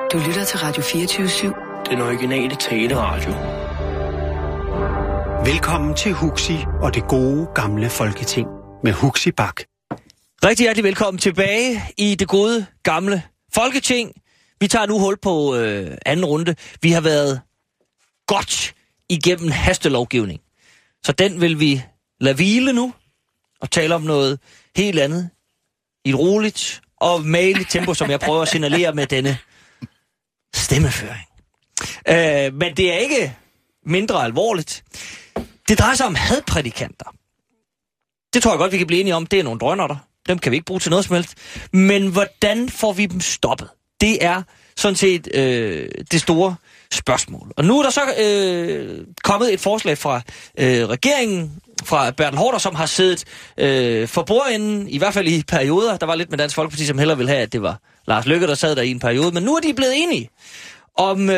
Du lytter til Radio 24/7. Den originale taleradio. Velkommen til Huxi og det gode gamle Folketing med Huxi Bak. Rigtig hjertelig velkommen tilbage i det gode gamle Folketing. Vi tager nu hul på anden runde. Vi har været godt igennem hastelovgivning. Så den vil vi lade hvile nu og tale om noget helt andet. I et roligt og mageligt tempo, som jeg prøver at signalere med denne stemmeføring. Men det er ikke mindre alvorligt. Det drejer sig om hadprædikanter. Det tror jeg godt, vi kan blive enige om. Det er nogle drønnerter. Dem kan vi ikke bruge til noget som helst. Men hvordan får vi dem stoppet? Det er sådan set det store spørgsmål. Og nu er der så kommet et forslag fra regeringen, fra Bertel Haarder, som har siddet for bordenden, i hvert fald i perioder. Der var lidt med Dansk Folkeparti, som hellere ville have, at det var Lars Løkke, der sad der i en periode. Men nu er de blevet enige om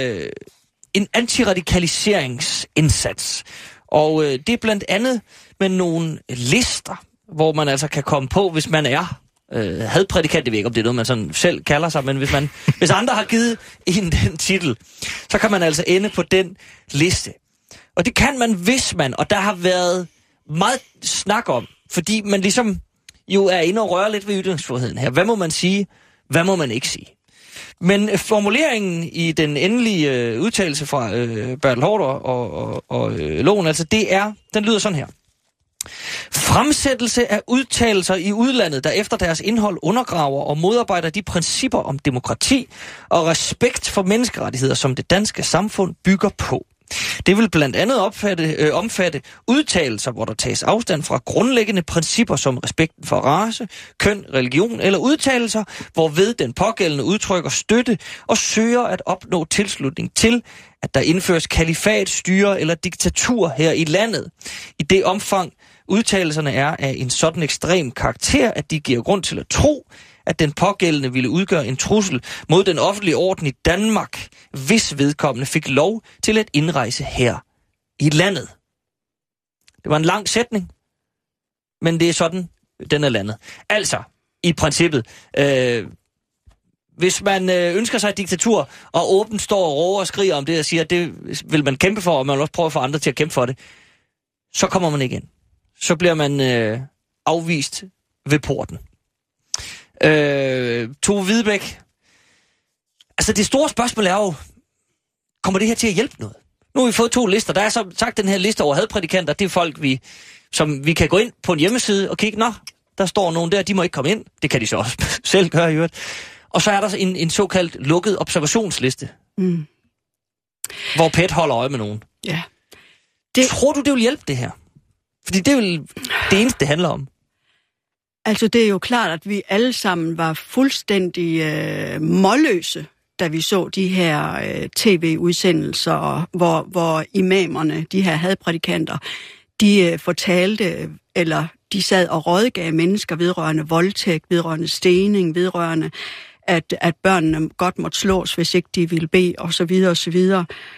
en antiradikaliseringsindsats. Og det er blandt andet med nogle lister, hvor man altså kan komme på, hvis man er hadprædikant. Det ved ikke, om det er noget, man sådan selv kalder sig, men hvis andre har givet en den titel, så kan man altså ende på den liste. Og det kan man, hvis man, og der har været meget snak om, fordi man ligesom jo er inde og rører lidt ved ytringsfriheden her. Hvad må man sige? Hvad må man ikke sige? Men formuleringen i den endelige udtalelse fra Bertel Haarder og loven, altså den lyder sådan her. Fremsættelse af udtalelser i udlandet, der efter deres indhold undergraver og modarbejder de principper om demokrati og respekt for menneskerettigheder, som det danske samfund bygger på. Det vil blandt andet omfatte udtalelser, hvor der tages afstand fra grundlæggende principper som respekten for race, køn, religion, eller udtalelser, hvorved den pågældende udtrykker støtte og søger at opnå tilslutning til, at der indføres kalifat, styre eller diktatur her i landet. I det omfang udtalelserne er af en sådan ekstrem karakter, at de giver grund til at tro, at den pågældende ville udgøre en trussel mod den offentlige orden i Danmark, hvis vedkommende fik lov til at indrejse her i landet. Det var en lang sætning, men det er sådan, den er landet. Altså, i princippet, hvis man ønsker sig et diktatur, og åbent står og råber og skriger om det, og siger, at det vil man kæmpe for, og man vil også prøve at få andre til at kæmpe for det, så kommer man ikke ind. Så bliver man afvist ved porten. Tove Hvidebæk. Altså det store spørgsmål er jo, kommer det her til at hjælpe noget? Nu har vi fået 2 lister. Der er så sagt den her liste over hadprædikanter. Det er folk, som vi kan gå ind på en hjemmeside og kigge. Nå, der står nogen der, de må ikke komme ind. Det kan de så også selv gøre i øvrigt. Og så er der en såkaldt lukket observationsliste. Hvor PET holder øje med nogen. Ja. Tror du, det vil hjælpe det her? Fordi det er jo det eneste, det handler om. Altså, det er jo klart, at vi alle sammen var fuldstændig målløse, da vi så de her tv-udsendelser, hvor imamerne, de her hadprædikanter, de fortalte, eller de sad og rådgav mennesker vedrørende voldtægt, vedrørende stening, vedrørende, at børnene godt måtte slås, hvis ikke de ville bede, osv. osv.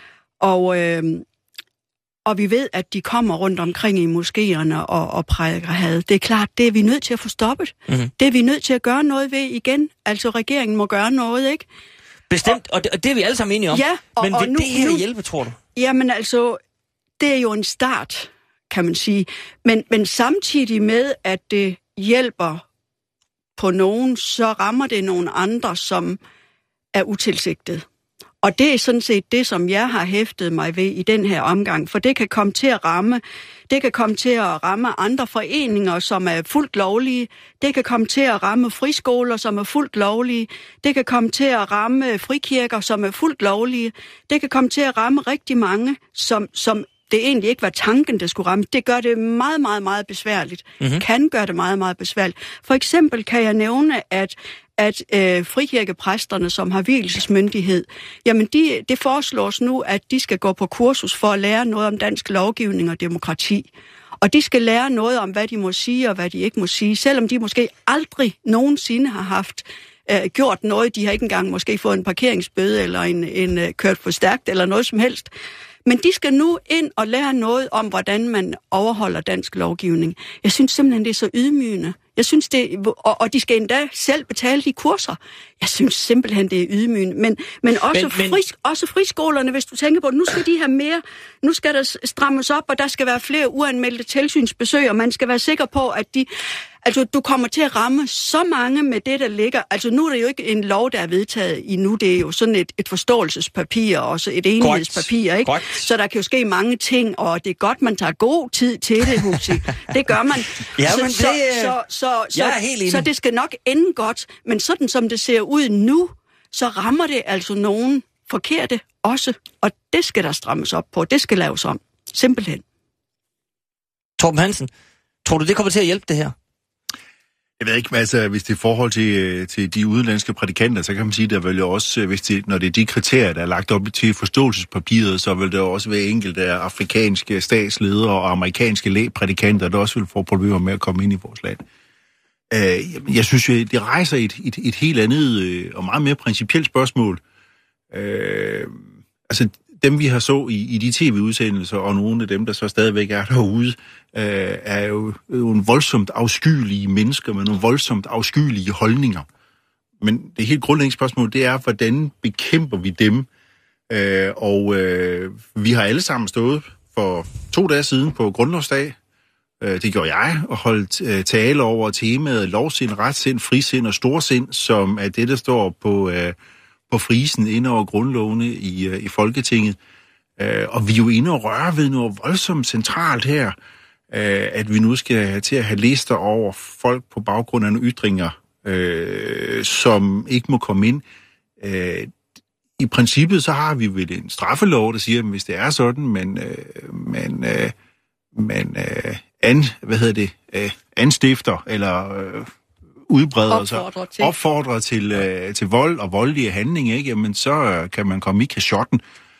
Og vi ved, at de kommer rundt omkring i moskéerne og prædiker had. Det er klart, det er vi nødt til at få stoppet. Mm-hmm. Det er vi nødt til at gøre noget ved igen. Altså, regeringen må gøre noget, ikke? Bestemt, og det er vi alle sammen enige om. Ja, men vil det her hjælpe, tror du? Jamen altså, det er jo en start, kan man sige. Men samtidig med, at det hjælper på nogen, så rammer det nogle andre, som er utilsigtet. Og det er sådan set det, som jeg har hæftet mig ved i den her omgang, for det kan komme til at ramme andre foreninger, som er fuldt lovlige. Det kan komme til at ramme friskoler, som er fuldt lovlige. Det kan komme til at ramme frikirker, som er fuldt lovlige. Det kan komme til at ramme rigtig mange, som det egentlig ikke var tanken, det skulle ramme. Det gør det meget, meget, meget besværligt. Mm-hmm. Kan gøre det meget, meget besværligt. For eksempel kan jeg nævne, at frikirkepræsterne, som har vielsesmyndighed, jamen det foreslås nu, at de skal gå på kursus for at lære noget om dansk lovgivning og demokrati. Og de skal lære noget om, hvad de må sige og hvad de ikke må sige, selvom de måske aldrig nogensinde har haft gjort noget. De har ikke engang måske fået en parkeringsbøde eller en kørt for stærkt eller noget som helst. Men de skal nu ind og lære noget om, hvordan man overholder dansk lovgivning. Jeg synes simpelthen, det er så ydmygende. Jeg synes og de skal endda selv betale de kurser. Jeg synes simpelthen, det er ydmygende. Men også friskolerne, hvis du tænker på, nu skal de have mere, nu skal der strammes op, og der skal være flere uanmeldte tilsynsbesøg, og man skal være sikker på, at du kommer til at ramme så mange med det, der ligger. Altså, nu er det jo ikke en lov, der er vedtaget endnu. Det er jo sådan et forståelsespapir, og også et enighedspapir, ikke? Correct. Så der kan jo ske mange ting, og det er godt, man tager god tid til det, Huxi. Det gør man. Så det skal nok ende godt. Men sådan som det ser ud nu, så rammer det altså nogen forkerte også. Og det skal der strammes op på. Det skal laves om. Simpelthen. Torben Hansen, tror du, det kommer til at hjælpe det her? Jeg ved ikke, men altså, hvis det er i forhold til de udenlandske prædikanter, så kan man sige, der vil jo også, når det er de kriterier, der er lagt op til forståelsespapiret, så vil der også være enkelte af afrikanske statsledere og amerikanske lægprædikanter, der også vil få problemer med at komme ind i vores land. Jeg synes jo, det rejser et helt andet og meget mere principielt spørgsmål. Altså, dem vi har så i de tv-udsendelser, og nogle af dem, der så stadigvæk er derude, er jo nogle voldsomt afskyelige mennesker med nogle voldsomt afskyelige holdninger. Men det helt grundlæggende spørgsmål, det er, hvordan bekæmper vi dem? Vi har alle sammen stået for 2 dage siden på Grundlovsdag. Det gjorde jeg, og holdt tale over temaet lovsind, retsind, frisind og storsind, som er det, der står på frisen inde over grundlovene i Folketinget. Og vi er jo inde og røre ved noget voldsomt centralt her, at vi nu skal til at have lister over folk på baggrund af nogle ytringer, som ikke må komme ind. I princippet så har vi vel en straffelov, der siger, at hvis det er sådan, anstifter eller udbreder opfordrer til vold og voldelige handlinger, ikke? Jamen så kan man komme i kashotten.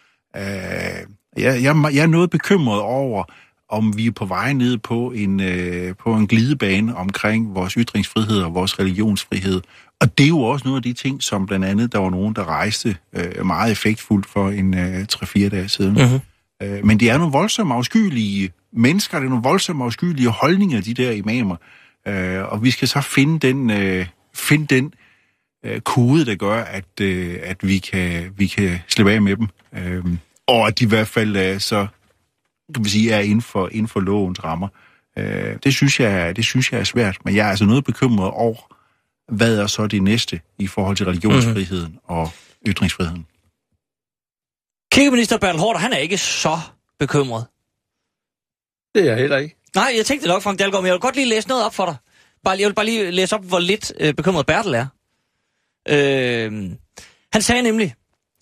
Jeg er noget bekymret over, om vi er på vej ned på en glidebane omkring vores ytringsfrihed og vores religionsfrihed. Og det er jo også nogle af de ting, som blandt andet, der var nogen, der rejste meget effektfuldt for en 3-4 dage siden. Mm-hmm. Men det er nogle voldsomt afskyelige mennesker, det er nogle voldsomt afskyelige holdninger, de der imamer. Og vi skal så finde den kode, der gør, at vi kan slippe af med dem. Og at de i hvert fald så kan vi sige, er inden for lovens rammer. Det synes jeg er svært, men jeg er altså noget bekymret over, hvad er så det næste i forhold til religionsfriheden og ytringsfriheden. Kirkeminister Bertel Haarder, han er ikke så bekymret. Det er jeg heller ikke. Nej, jeg tænkte nok, Frank Dalgaard, men jeg vil godt lige læse noget op for dig. Jeg vil bare lige læse op, hvor lidt bekymret Bertel er. Han sagde nemlig,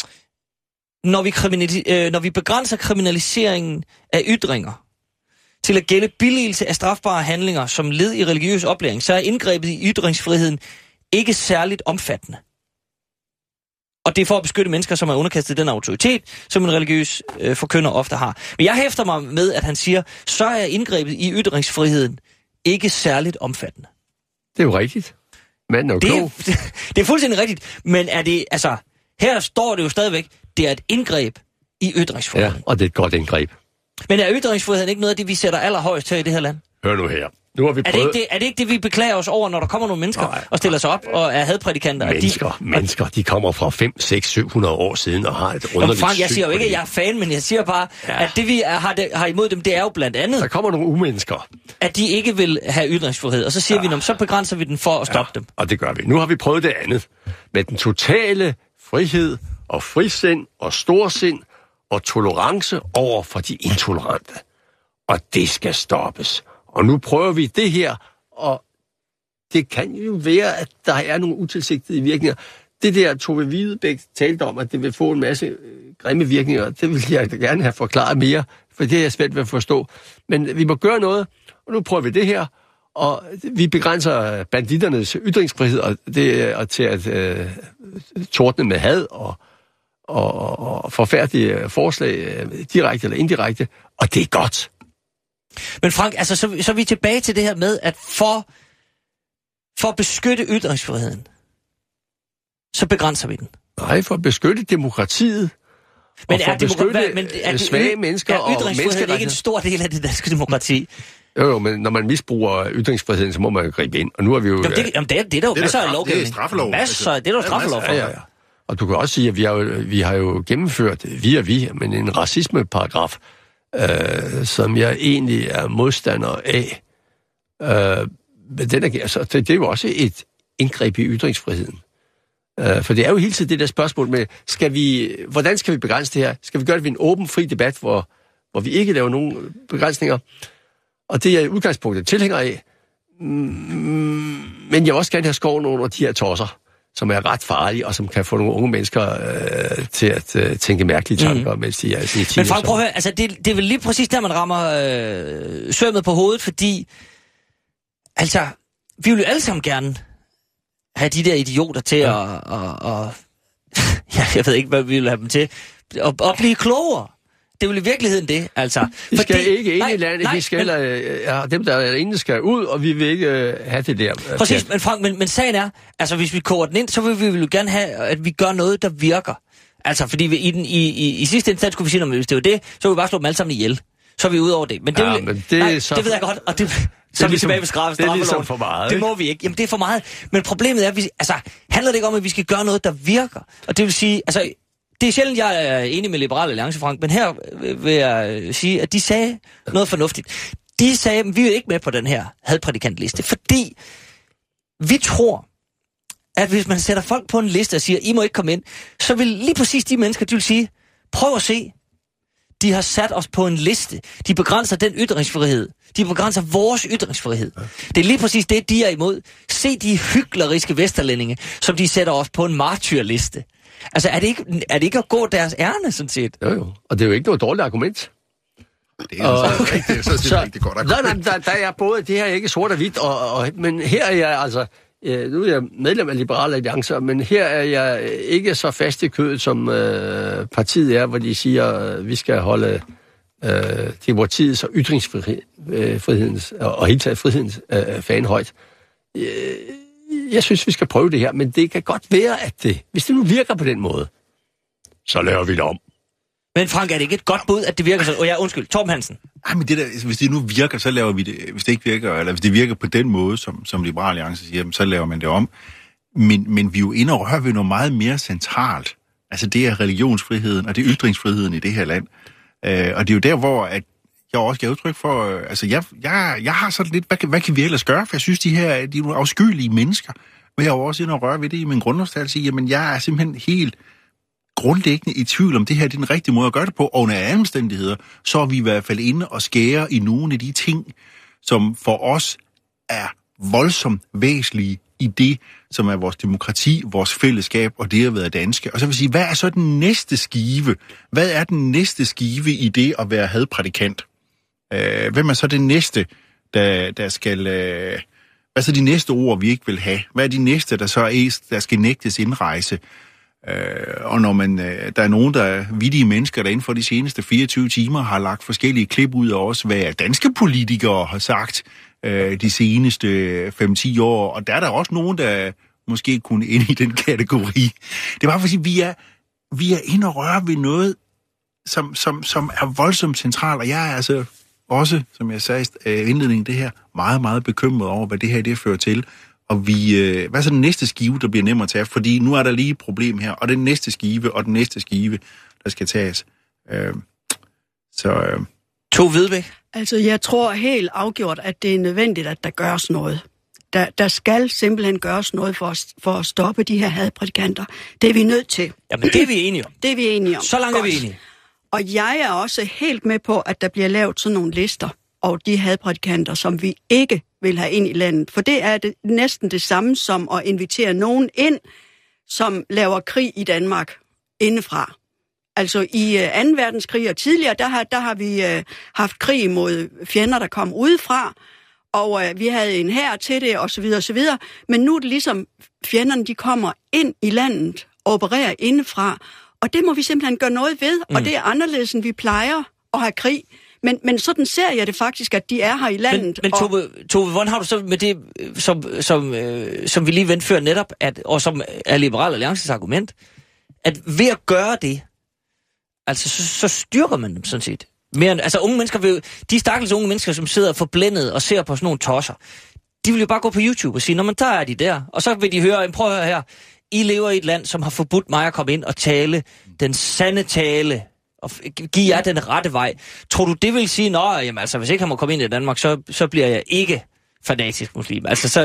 når vi begrænser kriminaliseringen af ytringer til at gælde billigelse af strafbare handlinger som led i religiøs oplæring, så er indgrebet i ytringsfriheden ikke særligt omfattende. Og det er for at beskytte mennesker, som er underkastet den autoritet, som en religiøs forkynder ofte har. Men jeg hæfter mig med, at han siger, så er indgrebet i ytringsfriheden ikke særligt omfattende. Det er jo rigtigt. Manden er jo klog. Det er fuldstændig rigtigt, men er det, altså, her står det jo stadigvæk, det er et indgreb i ytringsfriheden. Ja, og det er et godt indgreb. Men er ytringsfriheden ikke noget af det, vi sætter allerhøjst til i det her land? Hør nu her. Nu har vi prøvet... Er det ikke det, vi beklager os over, når der kommer nogle mennesker og stiller sig op og er hadprædikanter? Mennesker, de kommer fra 5, 6, 700 år siden og har et underligt Frank, jeg siger jo ikke, at jeg er fan, men jeg siger bare, at det vi har imod dem, det er jo blandt andet... Der kommer nogle umennesker. At de ikke vil have ytringsfrihed, og så siger vi, så begrænser vi den for at stoppe dem. Og det gør vi. Nu har vi prøvet det andet. Med den totale frihed og frisind og storsind og tolerance over for de intolerante. Og det skal stoppes. Og nu prøver vi det her, og det kan jo være, at der er nogle utilsigtede virkninger. Det der Tove Hvidebæk talte om, at det vil få en masse grimme virkninger, det vil jeg gerne have forklaret mere, for det er jeg svært ved at forstå. Men vi må gøre noget, og nu prøver vi det her, og vi begrænser banditternes ytringsfrihed og til at tordne med had og forfærdelige forslag, direkte eller indirekte, og det er godt. Men Frank, altså, så er vi tilbage til det her med, at for at beskytte ytringsfriheden, så begrænser vi den. Nej, for at beskytte demokratiet. Men og for at beskytte svage mennesker og menneskerettigheder. Er ytringsfriheden ikke en stor del af det danske demokrati? Jo, men når man misbruger ytringsfriheden, så må man jo gribe ind. Og nu er vi jo... Jamen, det er der jo masser af lovgivning. Det er straffelov. Masser, det er der jo straffelov for. Ja. Og du kan også sige, at vi har jo gennemført, men en racismeparagraf, som jeg egentlig er modstander af. Det er jo også et indgreb i ytringsfriheden. For det er jo hele tiden det der spørgsmål med, hvordan skal vi begrænse det her? Skal vi gøre det ved en åben, fri debat, hvor vi ikke laver nogen begrænsninger? Og det er udgangspunktet tilhænger af. Men jeg vil også gerne have skoven under de her tosser, som er ret farlige, og som kan få nogle unge mennesker til at tænke mærkelige tanker, mens de er sådan i Men Frank, prøv at høre, altså det er vel lige præcis der, man rammer sømmet på hovedet, fordi altså, vi vil jo alle sammen gerne have de der idioter til at jeg ved ikke, hvad vi vil have dem til, at blive klogere. Det er jo i virkeligheden det, altså. Vi skal ikke ind i landet, vi skal dem, der er inde, skal ud, og vi vil ikke have det der. Præcis, men Frank, men sagen er, altså hvis vi koger den ind, så vil vi jo gerne have, at vi gør noget, der virker. Altså, fordi i sidste instans skulle vi sige, hvis det var det, så kunne vi bare slå dem alle sammen ihjel. Så er vi ude over det. Men det, det ved jeg godt, og det så er vi tilbage ved straffeloven. Det er ligesom for meget. Det må vi ikke. Jamen, det er for meget. Men problemet er, handler det ikke om, at vi skal gøre noget, der virker? Og det vil sige, altså, det er sjældent, jeg er enig med Liberal Alliance, Frank, men her vil jeg sige, at de sagde noget fornuftigt. De sagde, at vi er ikke med på den her hadprædikantliste, fordi vi tror, at hvis man sætter folk på en liste og siger, I må ikke komme ind, så vil lige præcis de mennesker, de vil sige, prøv at se, de har sat os på en liste. De begrænser den ytringsfrihed. De begrænser vores ytringsfrihed. Det er lige præcis det, de er imod. Se de hykleriske vesterlændinge, som de sætter os på en martyrliste. Altså, er det ikke at gå deres ærne, sådan set? Jo. Og det er jo ikke noget dårligt argument. Det er så rigtig godt argument. Nej, der er både, det her er ikke sort og hvidt, men her er jeg altså, nu er jeg medlem af Liberale Alliance, men her er jeg ikke så fast i kødet, som partiet er, hvor de siger, at vi skal holde demokratiets og ytringsfrihedens, og hele taget frihedens fan højt. Jeg synes, vi skal prøve det her, men det kan godt være, at hvis det nu virker på den måde, så laver vi det om. Men Frank, er det ikke et godt bud, at det virker sådan? Undskyld, Torben Hansen. Nej, men hvis det nu virker, så laver vi det. Hvis det ikke virker, eller hvis det virker på den måde, som Liberal Alliance siger, så laver man det om. Men vi er jo inde og rører ved noget meget mere centralt. Altså det er religionsfriheden, og det er ytringsfriheden i det her land. Og det er jo der, hvor at jeg også gav udtryk for, altså jeg har sådan lidt, hvad kan vi ellers gøre? For jeg synes, de er nogle afskyelige mennesker. Men jeg er jo også inde og røre ved det i min grundlovstal og sige, jamen jeg er simpelthen helt grundlæggende i tvivl om det her, det er den rigtige måde at gøre det på. Og under alle omstændigheder, så er vi i hvert fald inde og skære i nogle af de ting, som for os er voldsomt væsentlige i det, som er vores demokrati, vores fællesskab og det at være danske. Og så vil jeg sige, hvad er så den næste skive? Hvad er den næste skive i det at være hadprædikant? Hvem er så det næste, der skal... hvad er så de næste ord, vi ikke vil have? Hvad er de næste, der skal nægtes indrejse? Og når der er nogen, der er vittige mennesker, der inden for de seneste 24 timer har lagt forskellige klip ud af os, hvad danske politikere har sagt de seneste 5-10 år, og der er der også nogen, der måske kunne ind i den kategori. Det er bare for at sige, vi er inde og røre ved noget, som er voldsomt centralt, og jeg er altså også, som jeg sagde i indledningen, det her meget, meget bekymret over, hvad det her det fører til. Og hvad er så den næste skive, der bliver nemmere at tage? Fordi nu er der lige et problem her, og den næste skive, og den næste skive, der skal tages. Tove Vedbæk? Altså, jeg tror helt afgjort, at det er nødvendigt, at der gøres noget. Der skal simpelthen gøres noget for at stoppe de her hadprædikanter. Det er vi nødt til. Jamen, det er vi enige om. Det er vi enige om. Så langt er vi enige. Og jeg er også helt med på, at der bliver lavet sådan nogle lister over de hadprædikanter, som vi ikke vil have ind i landet. For det er næsten det samme som at invitere nogen ind, som laver krig i Danmark indefra. Altså i 2. verdenskrig og tidligere, der har vi haft krig mod fjender, der kom udefra, og vi havde en hær til det, osv. osv. Men nu er det ligesom, fjenderne de kommer ind i landet og opererer indefra, og det må vi simpelthen gøre noget ved, og det er anderledes, end vi plejer at have krig. Men sådan ser jeg det faktisk, at de er her i landet. Men Tove, hvordan har du så med det, som vi lige vendte før netop, og som er Liberal Alliances argument, at ved at gøre det, altså så styrker man dem sådan set. Mere end, altså unge mennesker de stakkels unge mennesker, som sidder forblændet og ser på sådan nogle tosser, de vil jo bare gå på YouTube og sige, når man der er de der. Og så vil de høre, prøv at høre her, I lever i et land, som har forbudt mig at komme ind og tale den sande tale, og give jer den rette vej. Tror du, det vil sige, jamen altså, hvis ikke han må komme ind i Danmark, så bliver jeg ikke fanatisk muslim.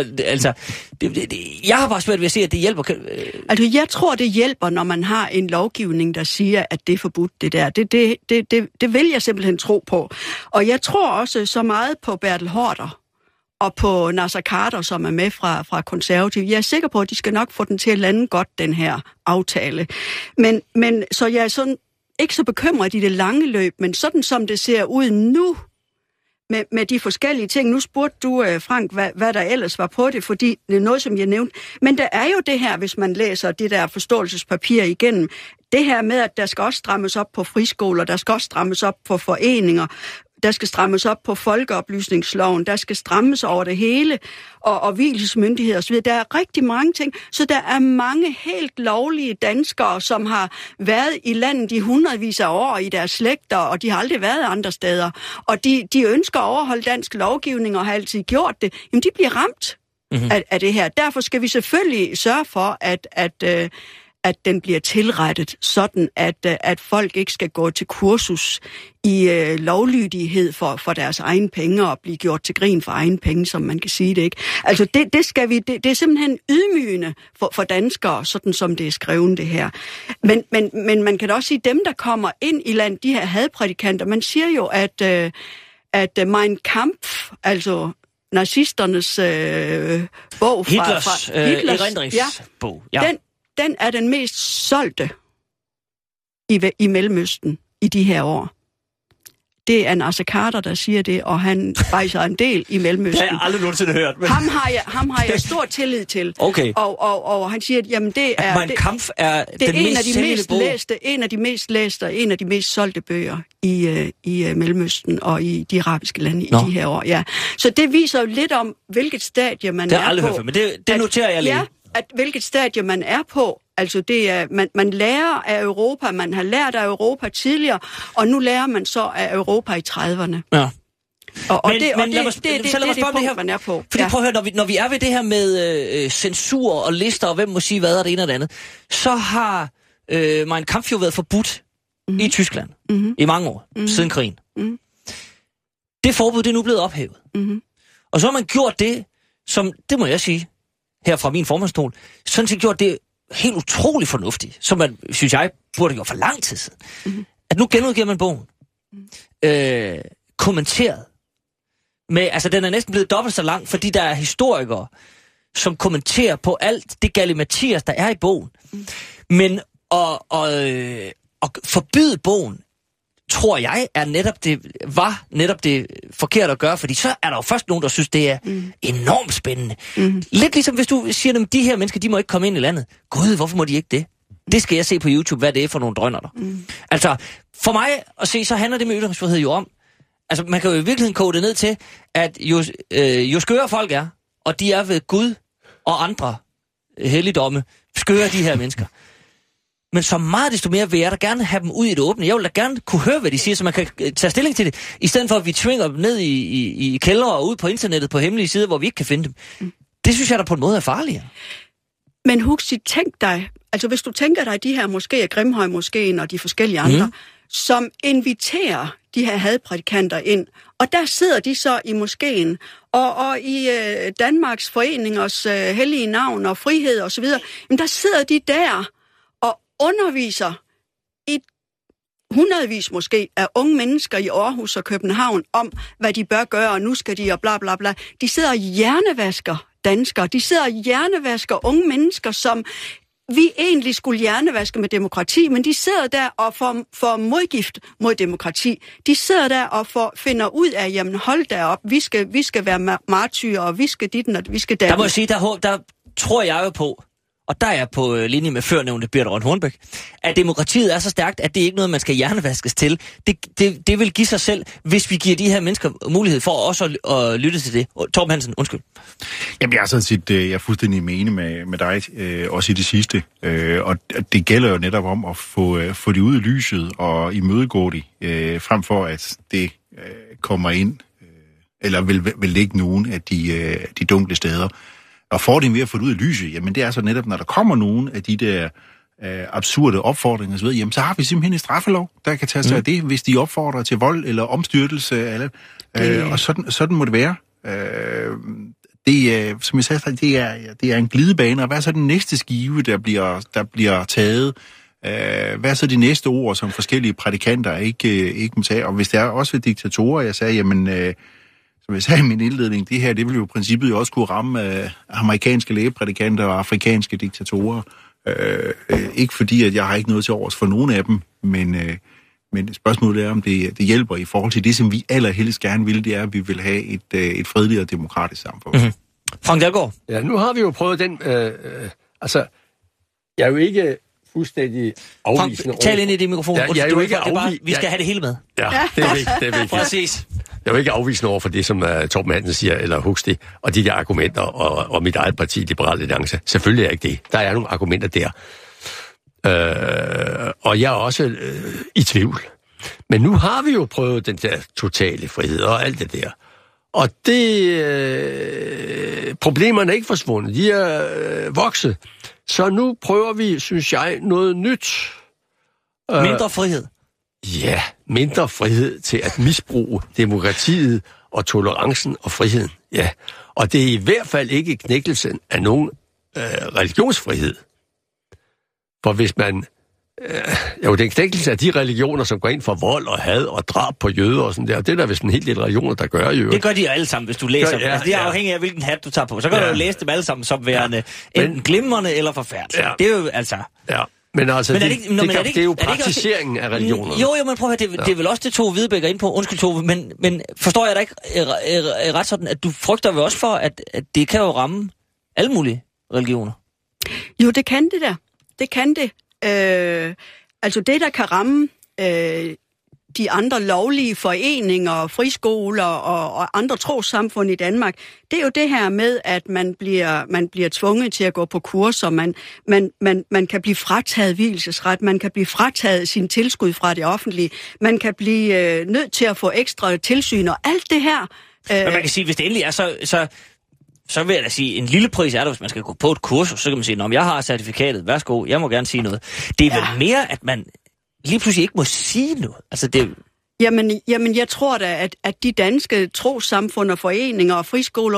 Jeg har bare svært ved at se, at det hjælper. Altså, jeg tror, det hjælper, når man har en lovgivning, der siger, at det er forbudt, det der. Det vil jeg simpelthen tro på. Og jeg tror også så meget på Bertel Haarder og på Naser Khader, som er med fra Konservative. Jeg er sikker på, at de skal nok få den til at lande godt, den her aftale. Men så jeg er sådan ikke så bekymret i det lange løb, men sådan som det ser ud nu, med de forskellige ting. Nu spurgte du, Frank, hvad der ellers var på det, fordi det er noget, som jeg nævnte. Men der er jo det her, hvis man læser det der forståelsespapir igennem, det her med, at der skal også strammes op på friskoler, der skal også strammes op på foreninger, der skal strammes op på folkeoplysningsloven, der skal strammes over det hele, og vielsesmyndigheder osv. Der er rigtig mange ting, så der er mange helt lovlige danskere, som har været i landet i hundredvis af år i deres slægter, og de har aldrig været andre steder. Og de ønsker at overholde dansk lovgivning og har altid gjort det. Jamen, de bliver ramt af det her. Derfor skal vi selvfølgelig sørge for, at den bliver tilrettet, sådan at folk ikke skal gå til kursus i lovlydighed for deres egen penge og blive gjort til grin for egen penge, som man kan sige det, ikke? Altså det skal vi, det er simpelthen ydmygende for danskere, sådan som det er skrevet det her. Men man kan da også sige, dem der kommer ind i land, de her hadprædikanter, man siger jo, at Mein Kampf, altså nazisternes bog fra Hitlers erindringsbog, ja. Den er den mest solgte i Mellemøsten i de her år. Det er Naser Khader, der siger det, og han rejser en del i Mellemøsten. Det har jeg aldrig nogensinde hørt. Men... Ham har jeg stor tillid til. Okay. Og han siger, at jamen, det er... Mein Kampf er den en af de mest læste, en af de mest solgte bøger i Mellemøsten og i de arabiske lande i de her år. Ja. Så det viser jo lidt om, hvilket stadie man er på. Det har jeg aldrig hørt, men det noterer jeg lige. Ja, hvilket stadie man er på. Altså det er, man lærer af Europa, man har lært af Europa tidligere, og nu lærer man så af Europa i 30'erne. Ja. Det punkt, man er på. Fordi prøv at høre, når vi er ved det her med censur og lister, og hvem må sige hvad og det ene og det andet, så har Mein Kampf jo været forbudt i Tyskland i mange år, siden krigen. Det forbud, det er nu blevet ophævet. Og så har man gjort det, som, det må jeg sige, her fra min formandsstol, sådan set gjort det helt utroligt fornuftigt, som man, synes jeg, burde have gjort for lang tid siden. At nu genudgiver man bogen. Kommenteret. Med, altså, den er næsten blevet dobbelt så lang, fordi der er historikere, som kommenterer på alt det galimatias, der er i bogen. Men at forbyde bogen, tror jeg, var netop det forkert at gøre, fordi så er der jo først nogen, der synes, det er enormt spændende. Lidt ligesom hvis du siger, at de her mennesker, de må ikke komme ind i landet. Gud, hvorfor må de ikke det? Det skal jeg se på YouTube, hvad det er for nogle drønner der. Altså, for mig at se, så handler det med ytringsfrihed jo om, altså man kan jo i virkeligheden koge det ned til, at jo skøre folk er, og de er ved Gud og andre helligdomme, skøre de her mennesker. Men så meget desto mere vil jeg da gerne have dem ud i det åbne. Jeg vil da gerne kunne høre, hvad de siger, så man kan tage stilling til det. I stedet for, at vi tvinger dem ned i kældre og ud på internettet på hemmelige sider, hvor vi ikke kan finde dem. Det synes jeg da på en måde er farligere. Men Huxi, tænk dig, altså hvis du tænker dig de her moskéer, Grimhøjmoskeen og de forskellige andre, som inviterer de her hadprædikanter ind, og der sidder de så i moskeen, og i Danmarks Foreningers hellige navn og frihed og så videre, men der sidder de der og underviser i hundredvis måske af unge mennesker i Aarhus og København om, hvad de bør gøre, og nu skal de og bla bla bla. De sidder og hjernevasker danskere. De sidder og hjernevasker unge mennesker, som vi egentlig skulle hjernevaske med demokrati, men de sidder der og får modgift mod demokrati. De sidder der og finder ud af, jamen hold da op, vi skal være martyrer, og vi skal dit og vi skal datten. Der må jeg sige, der tror jeg jo på, og der er jeg på linje med førnævnte Birthe Rønn Hornbech, at demokratiet er så stærkt, at det er ikke noget, man skal hjernevaskes til. Det vil give sig selv, hvis vi giver de her mennesker mulighed for også at lytte til det. Torben Hansen, undskyld. Jamen, jeg er sådan set, jeg er fuldstændig enig med dig, også i det sidste. Og det gælder jo netop om at få det ud i lyset og imødegå det, frem for at det kommer ind, eller vil ligge nogen af de dunkle steder. Og fordelen ved at få det ud i lyset, jamen det er så netop, når der kommer nogen af de der absurde opfordringer osv., jamen så har vi simpelthen en straffelov, der kan tage sig af det, hvis de opfordrer til vold eller omstyrtelse. Og sådan må det være. Det er, som jeg sagde, det er en glidebane, og hvad er så den næste skive, der bliver taget? Hvad er så de næste ord, som forskellige prædikanter ikke må tage? Og hvis det er også ved diktatorer, jeg sagde, jamen... Som jeg sagde i min indledning, det vil jo i princippet også kunne ramme amerikanske lægeprædikanter og afrikanske diktatorer. Ikke fordi, at jeg har ikke noget til overs for nogen af dem, men spørgsmålet er, om det hjælper i forhold til det, som vi allerhelst gerne vil, det er, at vi vil have et fredeligt og demokratisk samfund. Mm-hmm. Frank Dalgaard? Ja, nu har vi jo prøvet den... jeg er jo ikke fuldstændig afvisende Frank, tal ind i det mikrofon. Jeg er jo ikke vi skal have det hele med. Ja, det er vigtigt. Præcis. Jeg er jo ikke afvisende over for det, som Torben Hansen siger, eller Huxley, og de der argumenter, og mit eget parti, Liberal Alliance. Selvfølgelig er ikke det. Der er nogle argumenter der. Og jeg er også i tvivl. Men nu har vi jo prøvet den der totale frihed og alt det der. Og problemerne er ikke forsvundet. De er vokset. Så nu prøver vi, synes jeg, noget nyt. Mindre frihed. Ja, mindre frihed til at misbruge demokratiet og tolerancen og friheden. Ja, og det er i hvert fald ikke knækkelsen af nogen religionsfrihed. For hvis man... det er en knækkelse af de religioner, som går ind for vold og had og drab på jøder og sådan der. Det er der vist en hel del religioner, der gør jo. Det gør de jo alle sammen, hvis du læser dem. Altså, det er afhængigt af, hvilken hat du tager på. Så kan du jo læse dem alle sammen som værende enten glimrende eller forfærdelige. Ja. Det er jo altså... Ja. Men altså, det er jo praktiseringen af religioner. Jo, men prøv at høre, det er vel også det, Tove Hvidebæk er inde på. Undskyld, Tove, men forstår jeg da ikke ret sådan, at du frygter vel også for, at det kan jo ramme alle mulige religioner? Jo, det kan det der. Det kan det. Altså det, der kan ramme de andre lovlige foreninger, friskoler og andre trossamfund i Danmark, det er jo det her med, at man bliver tvunget til at gå på kurser, man kan blive frataget vielsesret, man kan blive frataget sin tilskud fra det offentlige, man kan blive nødt til at få ekstra tilsyn og alt det her. Men man kan sige, hvis det endelig er så vil jeg da sige, en lille pris er der, hvis man skal gå på et kursus, så kan man sige, om jeg har certifikatet, værsgo, jeg må gerne sige noget. Det er vel mere, at man lige pludselig ikke må sige noget. Altså det... Jamen, jeg tror da, at de danske trossamfund og foreninger og friskoler,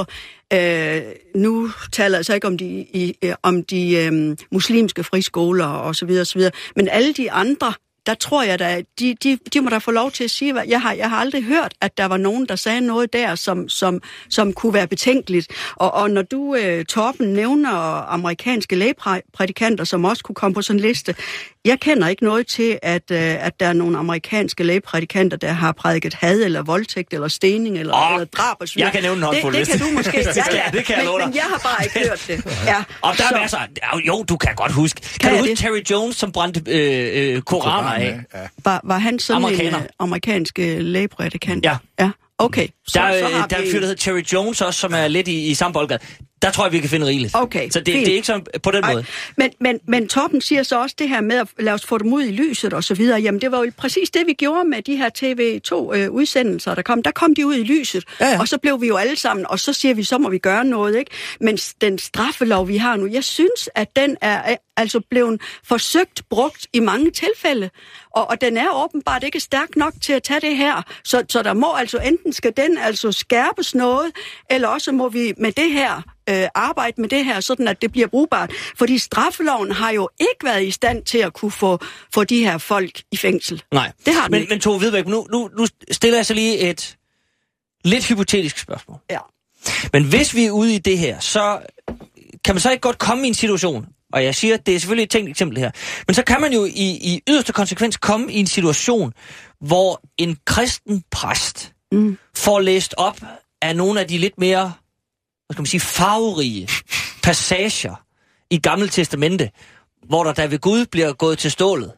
nu taler jeg så ikke om de muslimske friskoler og så videre, men alle de andre, der tror jeg da, de må da få lov til at sige, jeg har aldrig hørt, at der var nogen, der sagde noget der, som kunne være betænkeligt. Og når du, Torben, nævner amerikanske lægeprædikanter, som også kunne komme på sådan en liste, jeg kender ikke noget til, at der er nogle amerikanske lægeprædikanter, der har prædiket had eller voldtægt eller stening eller drab og så videre. Jeg kan nævne en håndfuld liste. Det kan du måske. Det kan jeg love dig. Men jeg har bare ikke hørt det. Ja. Og der er masser. Jo, du kan godt huske. Kan du huske Terry Jones, som brændte koraner af? Var han sådan en amerikansk lægeprædikant? Ja. Okay. Der er en fyr, der hedder Terry Jones også, som er lidt i samme boldgade. Der tror jeg, vi kan finde rigeligt. Okay, så det er ikke sådan på den måde. Men Torben siger så også det her med at lade os få dem ud i lyset og så videre. Jamen, det var jo præcis det, vi gjorde med de her TV2-udsendelser, der kom. Der kom de ud i lyset, og så blev vi jo alle sammen, og så siger vi, så må vi gøre noget, ikke? Men den straffelov, vi har nu, jeg synes, at den er altså blevet forsøgt brugt i mange tilfælde, og den er åbenbart ikke stærk nok til at tage det her. Så der må altså enten skal den altså skærpes noget, eller også må vi med det her arbejde med det her, sådan at det bliver brugbart. Fordi straffeloven har jo ikke været i stand til at kunne få de her folk i fængsel. Nej, det har den ikke. Men Tove Hvidebæk, nu stiller jeg så lige et lidt hypotetisk spørgsmål. Ja. Men hvis vi er ude i det her, så kan man så ikke godt komme i en situation, og jeg siger, at det er selvfølgelig et tænkt eksempel her, men så kan man jo i yderste konsekvens komme i en situation, hvor en kristen præst får læst op af nogle af de lidt mere, hvad skal man sige, farverige passager i Gamle Testamente, hvor der ved Gud bliver gået til stålet.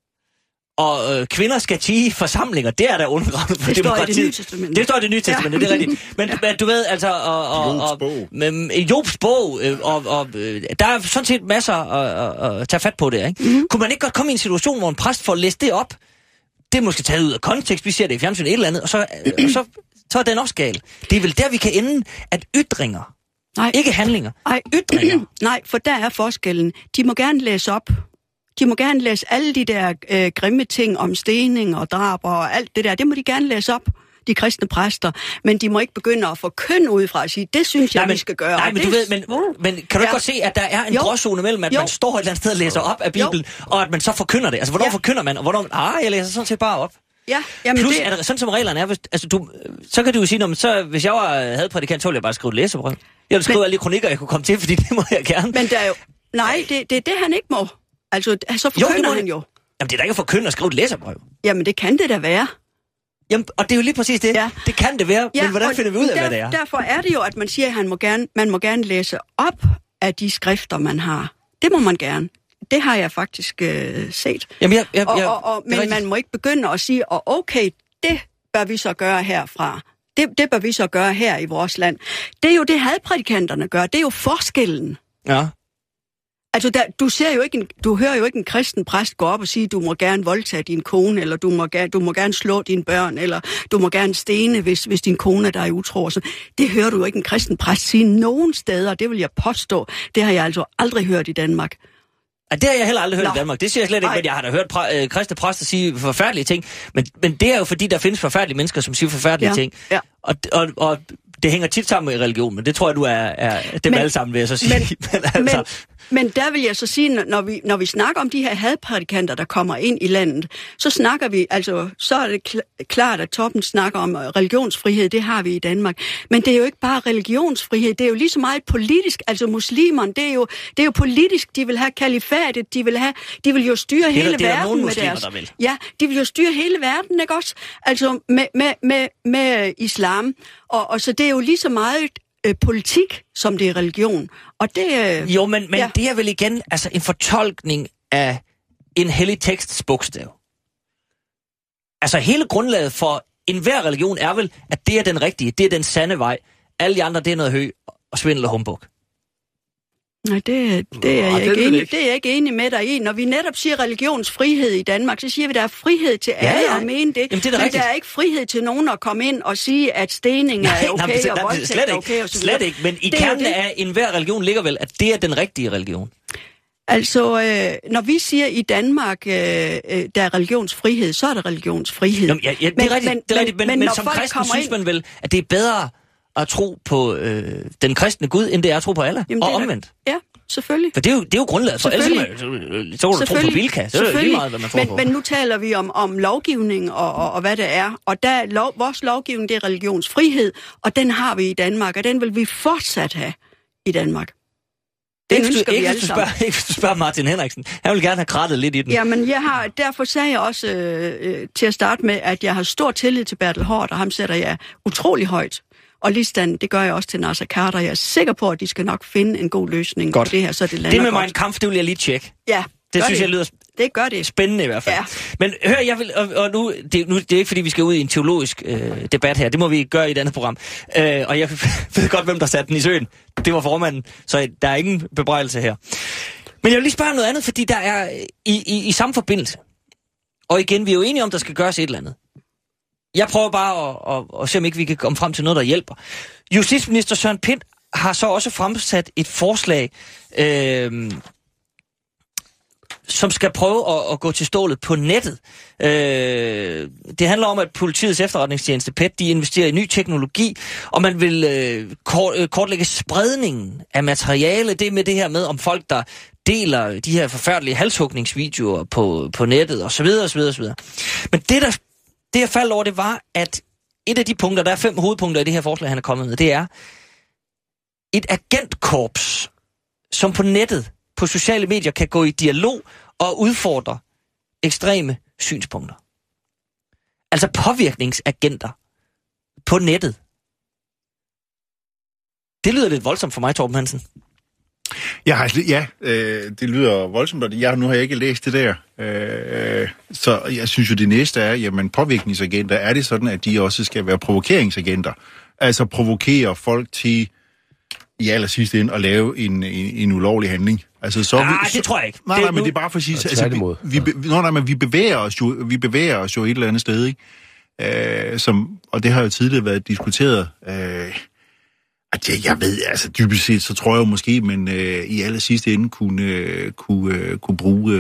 Og kvinder skal tie i forsamlinger, det er der undergravnet for demokratiet. Det står i Det Nye Testamente, det er rigtigt. Men du ved, altså... Jobs bog, der er sådan set masser at tage fat på det, ikke? Mm-hmm. Kunne man ikke godt komme i en situation, hvor en præst får læst det op? Det er måske taget ud af kontekst, vi ser det i fjernsynet et eller andet, og så er den også gal. Det er vel der, vi kan ende, at ytringer, ikke handlinger, ytringer. Nej, for der er forskellen. De må gerne læse op. De må gerne læse alle de der grimme ting om stening og drab og alt det der. Det må de gerne læse op, de kristne præster. Men de må ikke begynde at forkynde udefra og sige, det synes jeg, vi skal gøre. Nej, men du ved, men kan du ikke godt se, at der er en gråzone mellem, at man står et eller andet sted og læser op af Bibelen, og at man så forkynder det? Altså, hvornår forkynder man, og hvornår... jeg læser sådan set bare op. Ja, jamen plus, er det, sådan som reglerne er, så kan du jo sige, hvis jeg havde prædikant, så ville jeg bare skrive et læserbrev. Jeg ville skrive alle de kronikker, jeg kunne komme til, fordi det må jeg gerne. Men der er jo... Nej, det er det, han ikke må. Altså, så forkynder han jo. Jamen, det er da ikke at forkynde at skrive et læserbrev. Jamen, det kan det da være. Jamen, og det er jo lige præcis det. Ja. Det kan det være, men hvordan finder vi ud af, hvad det er? Derfor er det jo, at man siger, at man må gerne læse op af de skrifter, man har. Det må man gerne. Det har jeg faktisk set. Jamen, men man må ikke begynde at sige, okay, det bør vi så gøre herfra. Det bør vi så gøre her i vores land. Det er jo det, hadprædikanterne gør. Det er jo forskellen. Ja. Altså, du hører jo ikke en kristen præst gå op og sige, du må gerne voldtage din kone, eller du må gerne slå dine børn, eller du må gerne stene, hvis din kone er der i utro. Det hører du jo ikke en kristen præst sige nogen steder, det vil jeg påstå. Det har jeg altså aldrig hørt i Danmark. Ja, det har jeg heller aldrig hørt i Danmark. Det siger jeg slet ikke, men jeg har da hørt kristne præster sige forfærdelige ting. Men det er jo fordi, der findes forfærdelige mennesker, som siger forfærdelige ting. Ja. Og det hænger tit sammen med religion, men det tror jeg, du er dem alle sammen, vil jeg så sige. Men der vil jeg så sige, når vi snakker om de her hadprædikanter, der kommer ind i landet, så snakker vi, altså, så er det klart, at Torben snakker om religionsfrihed, det har vi i Danmark. Men det er jo ikke bare religionsfrihed, det er jo lige så meget politisk, altså muslimerne, det er jo politisk, de vil have kalifatet, de vil jo styre hele verden med deres... Ja, de vil jo styre hele verden, ikke også? Altså med islam. Og så det er jo lige så meget politik, som det er religion. Og det... Jo, men det er vel igen altså en fortolkning af en hellig teksts bogstav. Altså hele grundlaget for enhver religion er vel, at det er den rigtige, det er den sande vej. Alle de andre, det er noget hø og svindel og humbug. Nej, det er jeg ikke enig med dig i. Når vi netop siger religionsfrihed i Danmark, så siger vi, at der er frihed til alle at mene det. Jamen, men der er ikke frihed til nogen at komme ind og sige, at stening er okay, og voldtægt er okay, og så videre. Slet ikke, men i kernen af enhver religion ligger vel, at det er den rigtige religion. Altså, når vi siger i Danmark, der er religionsfrihed, så er der religionsfrihed. Jamen, det er rigtigt, men som kristen synes man vel, at det er bedre at tro på den kristne Gud, end det er at tro på Allah, og omvendt. Ja, selvfølgelig. For det er jo grundlaget, for ellers så kan du tro på Bilka, så er det lige meget, hvad man tror på. Men nu taler vi om lovgivning og hvad det er, og vores lovgivning, det er religionsfrihed, og den har vi i Danmark, og den vil vi fortsat have i Danmark. Ikke hvis du spørger Martin Henriksen. Han vil gerne have krattet lidt i den. Jamen, derfor sagde jeg også til at starte med, at jeg har stor tillid til Bertel Haardt, og ham sætter jeg utrolig højt. Og ligesådan, det gør jeg også til Naser Khader. Jeg er sikker på, at de skal nok finde en god løsning på det her, så det lander det med godt. Mein Kampf, det vil jeg lige tjekke. Ja, det synes jeg lyder det gør det. Spændende i hvert fald. Ja. Men hør, jeg vil, og nu, det er ikke fordi, vi skal ud i en teologisk debat her. Det må vi gøre i et andet program. Og jeg ved godt, hvem der satte den i søen. Det var formanden, så der er ingen bebrejdelse her. Men jeg vil lige spørge noget andet, fordi der er i samme forbindelse. Og igen, vi er jo enige om, der skal gøres et eller andet. Jeg prøver bare at se, om ikke vi kan komme frem til noget, der hjælper. Justitsminister Søren Pind har så også fremsat et forslag, som skal prøve at gå til stålet på nettet. Det handler om, at politiets efterretningstjeneste PET, de investerer i ny teknologi, og man vil kortlægge spredningen af materiale. Det med det her med, om folk, der deler de her forfærdelige halshugningsvideoer på nettet, osv. osv. Men det jeg faldt over, det var, at et af de punkter, der er 5 hovedpunkter i det her forslag, han er kommet med, det er et agentkorps, som på nettet, på sociale medier, kan gå i dialog og udfordre ekstreme synspunkter. Altså påvirkningsagenter på nettet. Det lyder lidt voldsomt for mig, Torben Hansen. Det lyder voldsomt, og nu har jeg ikke læst det der. Så jeg synes jo, det næste er, jamen påvirkningsagenter, er det sådan, at de også skal være provokeringsagenter? Altså provokere folk til i allersidste ende at lave en ulovlig handling. Altså, det tror jeg ikke. Nej, men det er bare for at sige, vi bevæger os jo et eller andet sted, ikke? Og det har jo tidligere været diskuteret. Jeg ved, altså dybest set, så tror jeg måske, men i allersidste ende kunne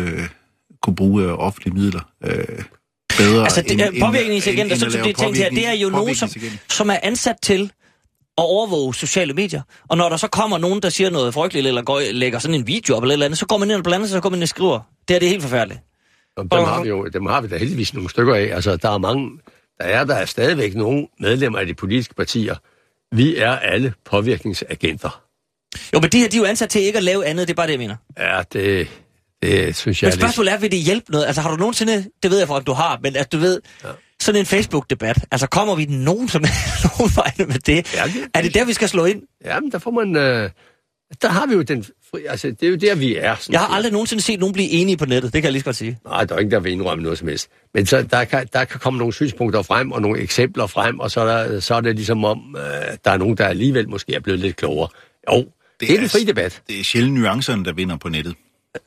bruge offentlige midler bedre. Altså påvirkningsagenter, som det er tænkt her, det er jo nogen, som er ansat til at overvåge sociale medier. Og når der så kommer nogen, der siger noget frygteligt, eller lægger sådan en video op eller et eller andet, så går man ind og blander sig, så går man ind og skriver. Det er helt forfærdeligt. Dem har vi da heldigvis nogle stykker af. Altså, der er mange, der er stadigvæk nogle medlemmer af de politiske partier. Vi er alle påvirkningsagenter. Jo, men de her, de er jo ansat til ikke at lave andet, det er bare det, jeg mener. Ja, det synes jeg. Men spørgsmålet er, vil det hjælpe noget? Altså, har du nogensinde, det ved jeg for, at du har, men at du ved, sådan en Facebook-debat, altså kommer vi nogen vegne med det? Ja, er det der, vi skal slå ind? Ja, men der får man, der har vi jo den fri, altså det er jo der, vi er. Jeg har aldrig nogensinde set nogen blive enige på nettet, det kan jeg lige så godt sige. Nej, der er ingen, der vil indrømme noget som helst. Men så der kan komme nogle synspunkter frem, og nogle eksempler frem, og så er det ligesom om, der er nogen, der alligevel måske er blevet lidt klogere. Jo, det er en fri debat. Det er sjældent nuancerne, der vinder på nettet.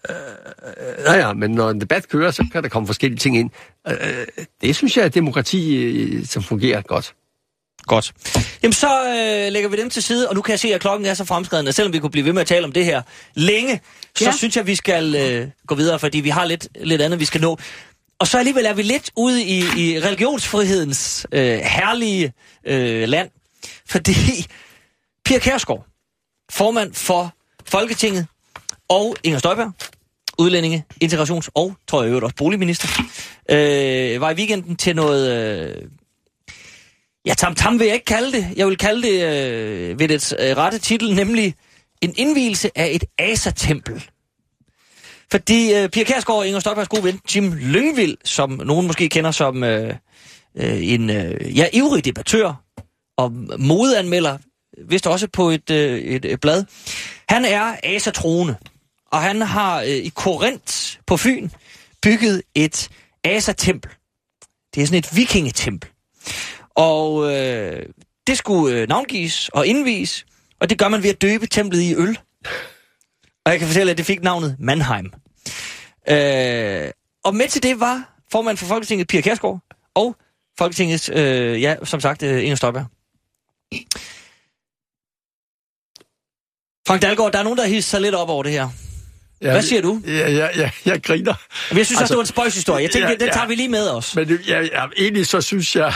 Ja, men når en debat kører, så kan der komme forskellige ting ind. Det synes jeg er demokrati, som fungerer godt. Godt. Jamen så lægger vi dem til side, og nu kan jeg se, at klokken er så fremskreden, at selvom vi kunne blive ved med at tale om det her længe, så synes jeg, vi skal gå videre, fordi vi har lidt andet, vi skal nå. Og så alligevel er vi lidt ude i religionsfrihedens herlige land, fordi Pia Kjærsgaard, formand for Folketinget, og Inger Støjberg, udlændinge, integrations- og, tror jeg også, boligminister, var i weekenden til noget... tamtam vil jeg ikke kalde det. Jeg vil kalde det ved dets rette titel, nemlig en indvielse af et asatempel. Fordi Pia Kjærsgaard og Inger Støjbergs gode ven, Jim Lyngvild, som nogen måske kender som en ivrig debattør og modeanmelder, vist også på et blad. Han er asatroende, og han har i Korinth på Fyn bygget et asatempel. Det er sådan et vikingetempel. Og det skulle navngives og indvies, og det gør man ved at døbe templet i øl. Og jeg kan fortælle, at det fik navnet Mannheim. Og med til det var formand for Folketinget, Pia Kjærsgaard, og Folketingets, som sagt, Inger Støjberg. Frank Dalgaard, der er nogen, der hisser sig lidt op over det her. Ja, hvad siger du? Jeg griner. Jeg synes også, det var en spøjshistorie. Jeg tænkte, den tager vi lige med os. Men egentlig så synes jeg...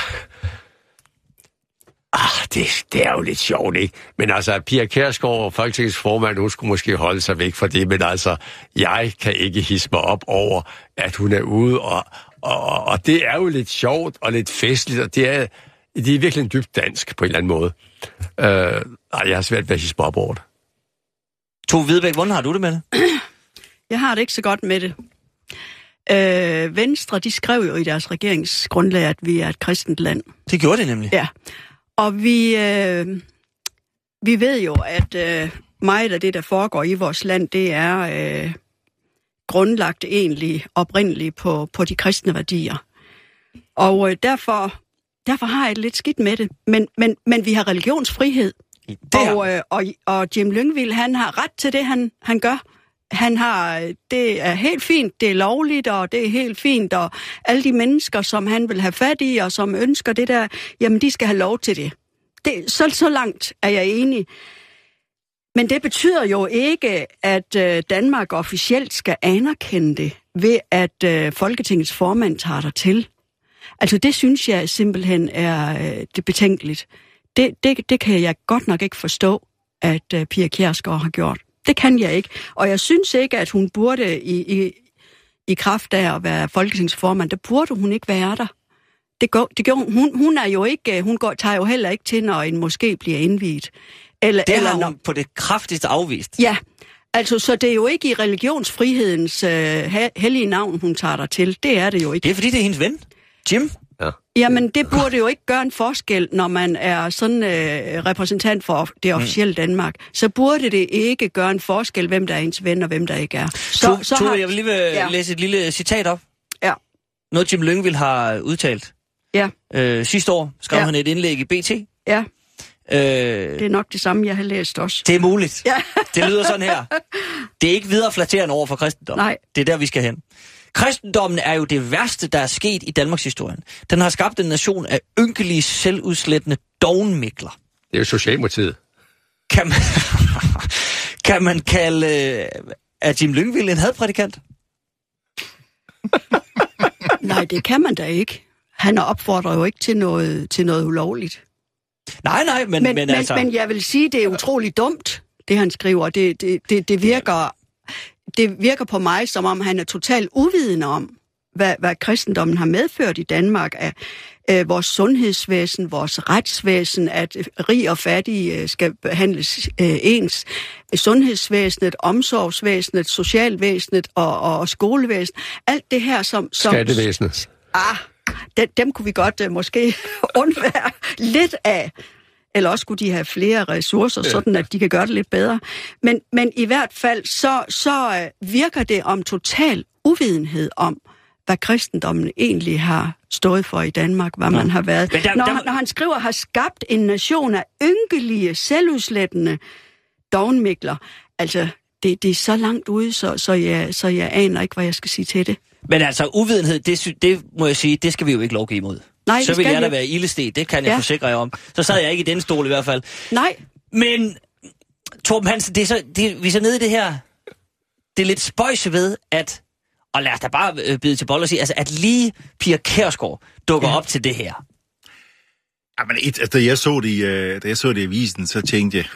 Det er jo lidt sjovt, ikke? Men altså, Pia Kjærsgaard, Folketingets formand, hun skulle måske holde sig væk fra det, men altså, jeg kan ikke hisse mig op over, at hun er ude, og det er jo lidt sjovt og lidt festligt, og det er virkelig dybt dansk på en eller anden måde. Jeg har svært ved at hisse mig op over det. Tove Hvidebæk, hvordan har du det med det? Jeg har det ikke så godt med det. Venstre, de skrev jo i deres regeringsgrundlag, at vi er et kristent land. Det gjorde det nemlig. Ja. Og vi ved jo, at meget af det, der foregår i vores land, det er grundlagt egentlig oprindeligt på de kristne værdier. Og derfor har jeg det lidt skidt med det. Men vi har religionsfrihed. Og Jim Lyngvild, han har ret til det, han gør. Det er helt fint, det er lovligt, og det er helt fint, og alle de mennesker, som han vil have fat i, og som ønsker det der, jamen de skal have lov til det. Så langt er jeg enig. Men det betyder jo ikke, at Danmark officielt skal anerkende det, ved at Folketingets formand tager der til. Altså det synes jeg simpelthen er det betænkeligt. Det kan jeg godt nok ikke forstå, at Pia Kjærsgaard har gjort. Det kan jeg ikke. Og jeg synes ikke, at hun burde i kraft af at være folketingsformand, der burde hun ikke være der. Det gjorde hun er jo ikke, tager jo heller ikke til, når en moské bliver indviet. Det har hun på det kraftigste afvist. Ja, altså så det er jo ikke i religionsfrihedens hellige navn, hun tager der til. Det er det jo ikke. Det er fordi, det er hendes ven, Jim. Ja. Jamen, det burde jo ikke gøre en forskel, når man er sådan repræsentant for det officielle Danmark. Så burde det ikke gøre en forskel, hvem der er ens ven og hvem der ikke er. Tove, jeg vil lige læse et lille citat op. Ja. Noget Jim Lyngvild har udtalt. Ja. Sidste år skrev han et indlæg i BT. Ja. Det er nok det samme, jeg har læst også. Det er muligt. Ja. Det lyder sådan her. Det er ikke videre flatterende over for kristendommen. Nej. Det er der, vi skal hen. Kristendommen er jo det værste, der er sket i Danmarks historie. Den har skabt en nation af ynkelige, selvudslættende dovenmikler. Det er jo Socialdemokratiet. Kan man kalde Jim Lyngvild en hadprædikant? Nej, det kan man da ikke. Han opfordrer jo ikke til noget ulovligt. Nej, men altså... Men jeg vil sige, det er utroligt dumt, det han skriver. Det virker på mig, som om han er totalt uvidende om, hvad kristendommen har medført i Danmark af vores sundhedsvæsen, vores retsvæsen, at rig og fattige skal behandles ens. Sundhedsvæsenet, omsorgsvæsenet, socialvæsenet og skolevæsenet. Alt det her som Skattevæsenet. Dem kunne vi godt måske undvære lidt af. Eller også skulle de have flere ressourcer, sådan at de kan gøre det lidt bedre. Men i hvert fald, så virker det om total uvidenhed om, hvad kristendommen egentlig har stået for i Danmark, hvad man har været. Når han skriver, har skabt en nation af ynkelige, selvudslættende dovenmikler. Altså, det er så langt ude, så jeg aner ikke, hvad jeg skal sige til det. Men altså, uvidenhed, det må jeg sige, det skal vi jo ikke lovgive imod. Nej, så vil jeg da være ildested, det kan jeg forsikre jer om. Så sad jeg ikke i den stol i hvert fald. Nej. Men, Torben Hansen, vi er så nede i det her, det er lidt spøjse ved, at, og lad os da bare bide til bold og sige, altså, at lige Pia Kjærsgaard dukker op til det her. Jamen, da jeg så det i avisen, så tænkte jeg,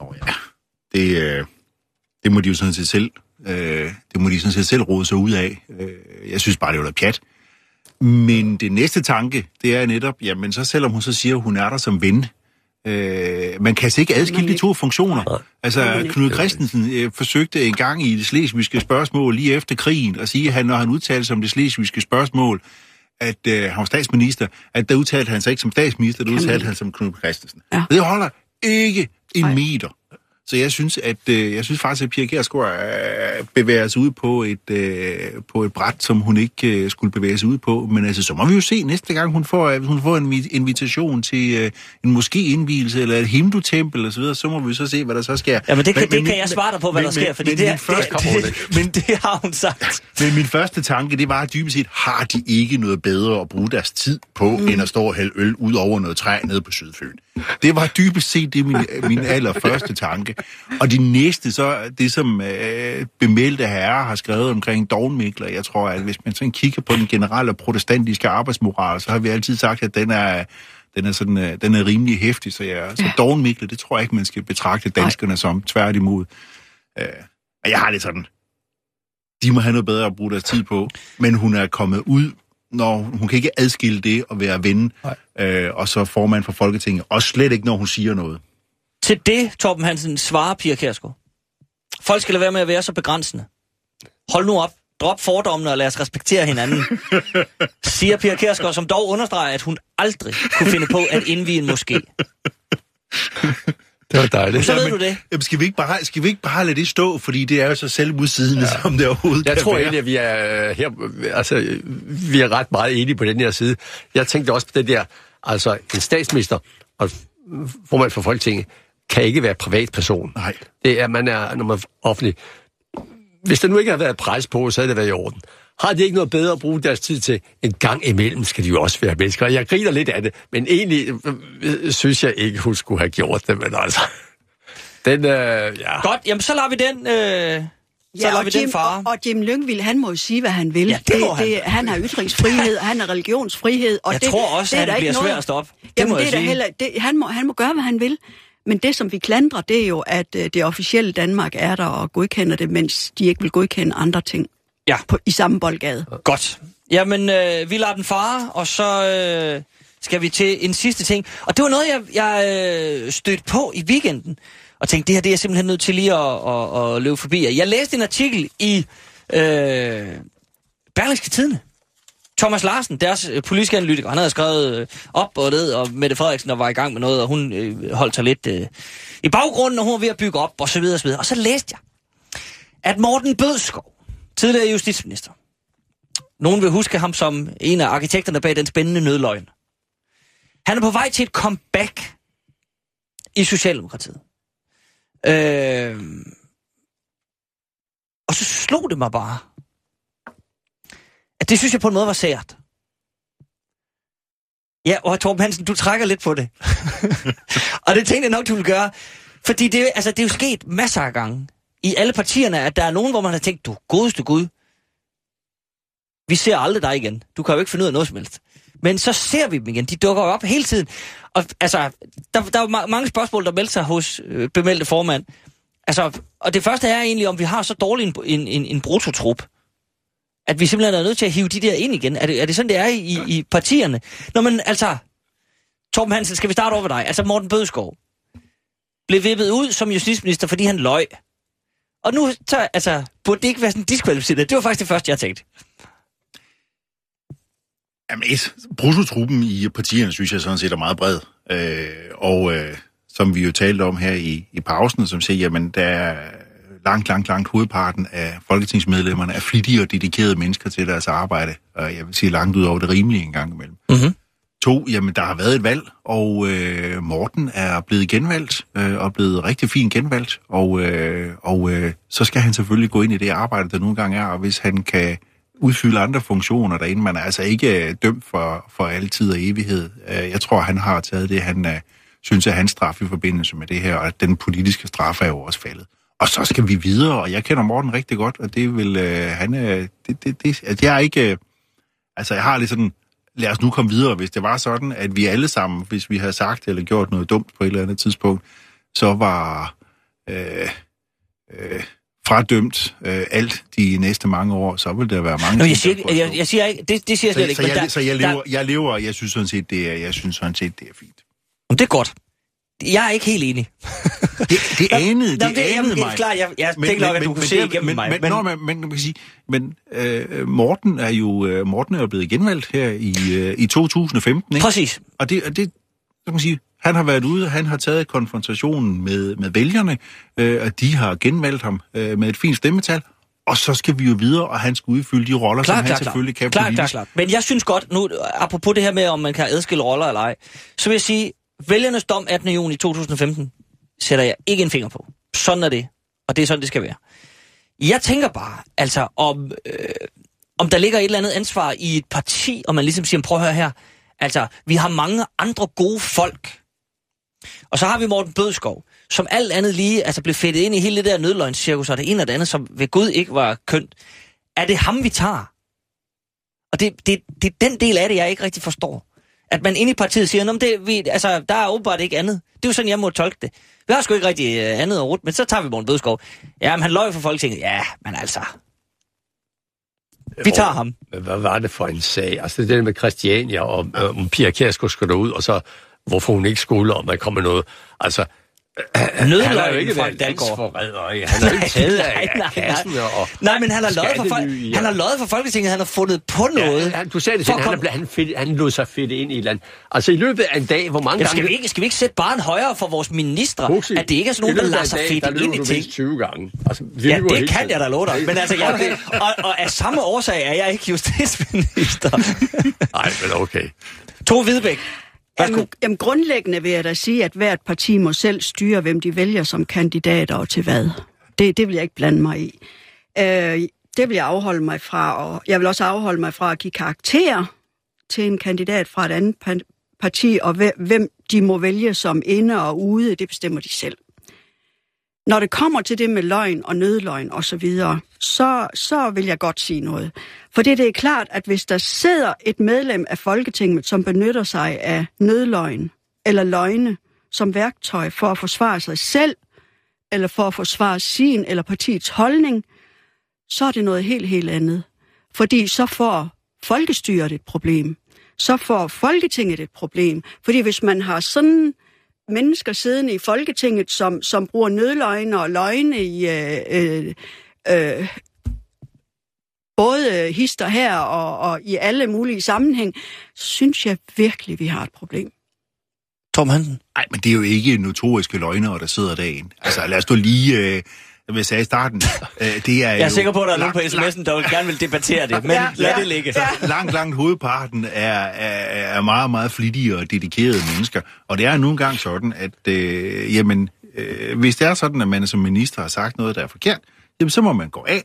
det må de jo sådan set selv, selv rode sig ud af. Jeg synes bare, det var noget pjat. Men det næste tanke, det er netop, jamen så selvom hun så siger, at hun er der som ven, man kan altså ikke adskille de to funktioner. Altså, Knud Christensen forsøgte en gang i det slesvigske spørgsmål lige efter krigen at sige, at når han udtalte sig om det slesvigske spørgsmål, at han var statsminister, at der udtalte han sig ikke som statsminister, der udtalte han som Knud Christensen. Ja. Det holder ikke en meter. Så jeg synes faktisk, at Pia Kjærsgaard bevæger sig ud på et bræt, som hun ikke skulle bevæge sig ud på. Men altså, så må vi jo se næste gang, hun får en invitation til en måske-indvielse eller et hindutempel og så videre, så må vi så se, hvad der så sker. Ja, men det kan jeg svare dig på, hvad der sker, fordi det har hun sagt. Men min første tanke, det var dybest set, har de ikke noget bedre at bruge deres tid på, end at stå og hælde øl ud over noget træ nede på Sydfyn? Det var dybest set det min allerførste tanke. Og det næste, så det som bemeldte herrer har skrevet omkring dovenmikler, jeg tror, at hvis man sådan kigger på den generelle protestantiske arbejdsmoral, så har vi altid sagt, at den er rimelig heftig, så dovenmikler, det tror jeg ikke, man skal betragte danskerne som, tværtimod. Og jeg har det sådan, de må have noget bedre at bruge deres tid på, men hun er kommet ud, når hun kan ikke adskille det at være ven, og så formand for Folketinget, og slet ikke, når hun siger noget. Til det, Torben Hansen, svarer Pia Kjærsgaard. Folk skal lade være med at være så begrænsende. Hold nu op. Drop fordommene og lad os respektere hinanden. Siger Pia Kjærsgaard, som dog understreger, at hun aldrig kunne finde på at indvie en moské. Det var dejligt. Så ved du det. Jamen, skal vi ikke bare lade det stå, fordi det er jo så selvmodsigende, som det overhovedet Jeg kan tror være. egentlig, at vi er her, altså, vi er ret meget enige på den her side. Jeg tænkte også på det der, altså en statsminister og formand for Folketinget kan ikke være privatperson. Nej. Det er, når man er offentlig. Hvis der nu ikke har været pres på, så havde det været i orden. Har de ikke noget bedre at bruge deres tid til? En gang imellem skal de jo også være mennesker. Jeg griner lidt af det, men egentlig synes jeg ikke, hun skulle have gjort det, men altså... Godt, jamen så lader vi den... den fare. Og Jim Lyngvild, han må jo sige, hvad han vil. Ja, det må han. Han har ytringsfrihed, han har religionsfrihed. Og jeg tror også, at han bliver svær at stoppe. Det må jeg sige. Han må gøre, hvad han vil. Men det, som vi klandrer, det er jo, at det officielle Danmark er der og godkender det, mens de ikke vil godkende andre ting i samme boldgade. Godt. Jamen, vi lader den fare, og så skal vi til en sidste ting. Og det var noget, jeg stødte på i weekenden, og tænkte, det her det er jeg simpelthen nødt til lige at løbe forbi. Jeg læste en artikel i Berlingske Tidende, Thomas Larsen, deres politiske analytiker, han havde skrevet op og ned, og Mette Frederiksen der var i gang med noget, og hun holdt sig lidt i baggrunden, og hun var ved at bygge op, og så videre og så videre. Og så læste jeg, at Morten Bødskov, tidligere justitsminister, nogen vil huske ham som en af arkitekterne bag den spændende nødløgn. Han er på vej til et comeback i Socialdemokratiet. Og så slog det mig bare, at det synes jeg på en måde var sært. Ja, og Torben Hansen, du trækker lidt på det. Og det tænkte jeg nok, du ville gøre. Fordi det er jo sket masser af gange i alle partierne, at der er nogen, hvor man har tænkt, du godeste Gud, vi ser aldrig dig igen. Du kan jo ikke finde ud af noget som helst. Men så ser vi dem igen. De dukker op hele tiden. Og altså, der er mange spørgsmål, der melder sig hos bemeldte formand. Altså, og det første er egentlig, om vi har så dårlig en brutotrup, at vi simpelthen er nødt til at hive de der ind igen. Er det sådan, det er i partierne? Nå, men altså, Torben Hansen, skal vi starte over ved dig? Altså, Morten Bødskov blev vippet ud som justitsminister, fordi han løj. Og nu, burde det ikke være sådan diskvalificeret? Det var faktisk det første, jeg tænkte. Jamen, bruttotruppen i partierne, synes jeg sådan set er meget bred. Som vi jo talte om her i pausen, som siger, jamen, der er langt hovedparten af folketingsmedlemmerne er flittige og dedikerede mennesker til deres arbejde. Og jeg vil sige langt ud over det rimelige en gang imellem. Mm-hmm. 2, jamen, der har været et valg, og Morten er blevet genvalgt, og blevet rigtig fint genvalgt. Og så skal han selvfølgelig gå ind i det arbejde, der nogle gange er, og hvis han kan udfylde andre funktioner derinde. Man er altså ikke dømt for altid og evighed. Jeg tror, han har taget det, han synes er hans straf i forbindelse med det her, og den politiske straf er jo også faldet. Og så skal vi videre, og jeg kender Morten rigtig godt, og det vil jeg ikke... Altså, jeg har lidt sådan, lad os nu komme videre, hvis det var sådan, at vi alle sammen, hvis vi havde sagt eller gjort noget dumt på et eller andet tidspunkt, så var fradømt alt de næste mange år, så vil der være mange... Nå, jeg siger ikke, det siger jeg slet ikke. Så jeg lever, og jeg synes sådan set, det er fint. Det er godt. Jeg er ikke helt enig. Det anede mig. Det er klart, jeg tænker nok, at du kunne se igennem mig. Men man kan sige, Morten er jo blevet genvalgt her i 2015, ikke? Præcis. Og det kan man sige, han har været ude, han har taget konfrontationen med vælgerne, og de har genvalgt ham med et fint stemmetal, og så skal vi jo videre, og han skal udfylde de roller, som han selvfølgelig kan politisk. Klart. Men jeg synes godt, nu apropos det her med, om man kan adskille roller eller ej, så vil jeg sige, vælgernes dom 18. juni 2015 sætter jeg ikke en finger på. Sådan er det, og det er sådan, det skal være. Jeg tænker bare, altså, om der ligger et eller andet ansvar i et parti, og man ligesom siger, prøv at høre her, altså, vi har mange andre gode folk. Og så har vi Morten Bødskov, som alt andet lige blev fedtet ind i hele det der nødløgnscirkus, og det ene og det andet, som ved Gud ikke var kønt. Er det ham, vi tager? Og det er den del af det, jeg ikke rigtig forstår. At man inde i partiet siger, der er åbenbart ikke andet. Det er jo sådan, jeg må tolke det. Vi har sgu ikke rigtig andet at rute, men så tager vi Morten Bødskov. Ja, men han løj for Folketinget. Ja, men altså... Vi tager ham. Hvad var det for en sag? Altså det med Christiania, og Pia Kjærsgaard skulle derud, og så hvorfor hun ikke skulle, om der kommer noget. Altså... Han har jo ikke været landsforræder. Han har jo ikke taget af kassen. Nej, men han har løjet for Folketinget. Han har fundet på noget. Ja, du sagde det selv. Han lod sig fedte ind i et eller andet. Altså i løbet af en dag, hvor mange gange... Skal vi ikke sætte barn højere for vores ministre? At det ikke er sådan nogen, der lader sig fedte ind i ting? 20 gange. Altså, ja, det kan jeg da love dig. Men altså, og af samme årsag er jeg ikke justitsminister. Nej, men okay. Tove Hvidebæk. Jamen, grundlæggende vil jeg da sige, at hvert parti må selv styre, hvem de vælger som kandidater og til hvad. Det vil jeg ikke blande mig i. Det vil jeg afholde mig fra, og jeg vil også afholde mig fra at give karakterer til en kandidat fra et andet parti, og hvem de må vælge som inde og ude, det bestemmer de selv. Når det kommer til det med løgn og nødløgn og så videre, så vil jeg godt sige noget. For det er klart, at hvis der sidder et medlem af Folketinget, som benytter sig af nødløgn eller løgne som værktøj for at forsvare sig selv, eller for at forsvare sin eller partiets holdning, så er det noget helt andet. Fordi så får folkestyret et problem. Så får Folketinget et problem. Fordi hvis man har sådan mennesker siddende i Folketinget, som bruger nødløgne og løgne i både hister her og i alle mulige sammenhæng, så synes jeg virkelig, vi har et problem. Tom Hansen? Nej, men det er jo ikke notoriske løgnere, der sidder derinde. Altså, lad os da lige... Jeg vil sige i starten, det er jeg er sikker på, at der er nogen på sms'en, der gerne vil debattere det, men lad det ligge. Langt hovedparten er meget, meget flittige og dedikerede mennesker. Og det er nu engang sådan, at hvis det er sådan, at man som minister har sagt noget, der er forkert, jamen så må man gå af.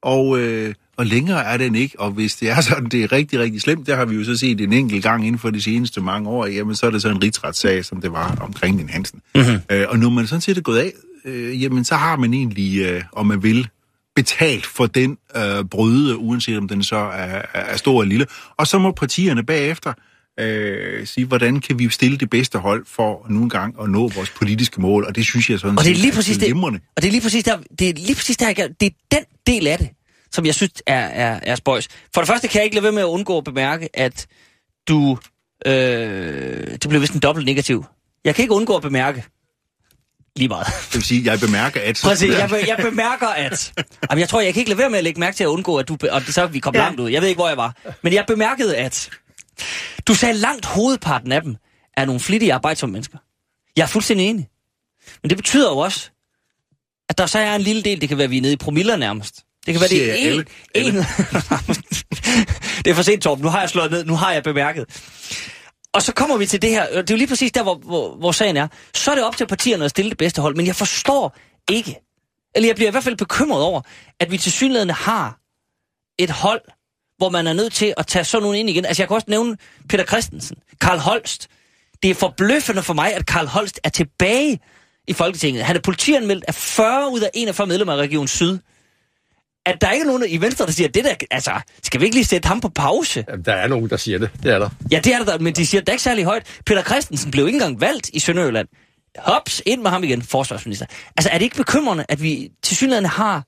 Og længere er den ikke. Og hvis det er sådan, det er rigtig, rigtig slemt, der har vi jo så set en enkelt gang inden for de seneste mange år, jamen så er det så en rigsretssag, som det var omkring den Hansen. Mm-hmm. Og når man sådan set er gået af, jamen så har man egentlig, om man vil, betalt for den brøde, uanset om den så er stor eller lille. Og så må partierne bagefter sige, hvordan kan vi stille det bedste hold for nogle gange at nå vores politiske mål, og det synes jeg sådan og det er lige præcis det. Og det er lige præcis der, det er den del af det, som jeg synes er spøjs. For det første kan jeg ikke lade være med at undgå at bemærke, at du det blev vist en dobbelt negativ. Jeg kan ikke undgå at bemærke lige meget. Det vil sige, jeg bemærker at... Præcis, jeg bemærker at... Jamen, jeg tror, jeg kan ikke lade være med at lægge mærke til at undgå, at du... Og så vi kom langt ud. Jeg ved ikke, hvor jeg var. Men jeg bemærkede, at... Du sagde, langt hovedparten af dem er nogle flittige arbejdsomme mennesker. Jeg er fuldstændig enig. Men det betyder jo også, at der så er en lille del, det kan være, vi er nede i promiller nærmest. Det kan være, det er en... Det er for sent, Torben. Nu har jeg slået ned. Nu har jeg bemærket. Og så kommer vi til det her. Det er jo lige præcis der, hvor sagen er. Så er det op til partierne at stille det bedste hold. Men jeg forstår ikke, eller jeg bliver i hvert fald bekymret over, at vi tilsyneladende har et hold, hvor man er nødt til at tage sådan nogen ind igen. Altså jeg kan også nævne Peter Christensen, Carl Holst. Det er forbløffende for mig, at Carl Holst er tilbage i Folketinget. Han er politianmeldt af 40 ud af 41 medlemmer af Region Syd. At der ikke er nogen i Venstre, der siger, det der, altså, skal vi ikke lige sætte ham på pause? Jamen, der er nogen, der siger det. Det er der. Ja, det er der, men de siger det ikke særlig højt. Peter Christensen blev ikke engang valgt i Sønderjylland. Hops, ind med ham igen, forsvarsminister. Altså, er det ikke bekymrende, at vi tilsyneladende har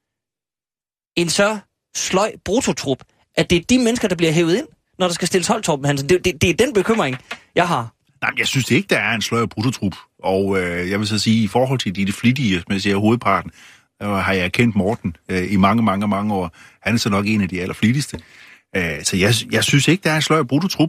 en så sløj brutotrup, at det er de mennesker, der bliver hævet ind, når der skal stilles hold, Torben Hansen? Det er den bekymring, jeg har. Nej, jeg synes ikke, der er en sløj brutotrup. Og jeg vil så sige, i forhold til de flittige, som jeg siger, hovedparten, har jeg kendt Morten i mange år. Han er så nok en af de allerflittigste. Så jeg synes ikke, der er en sløj brutotrup.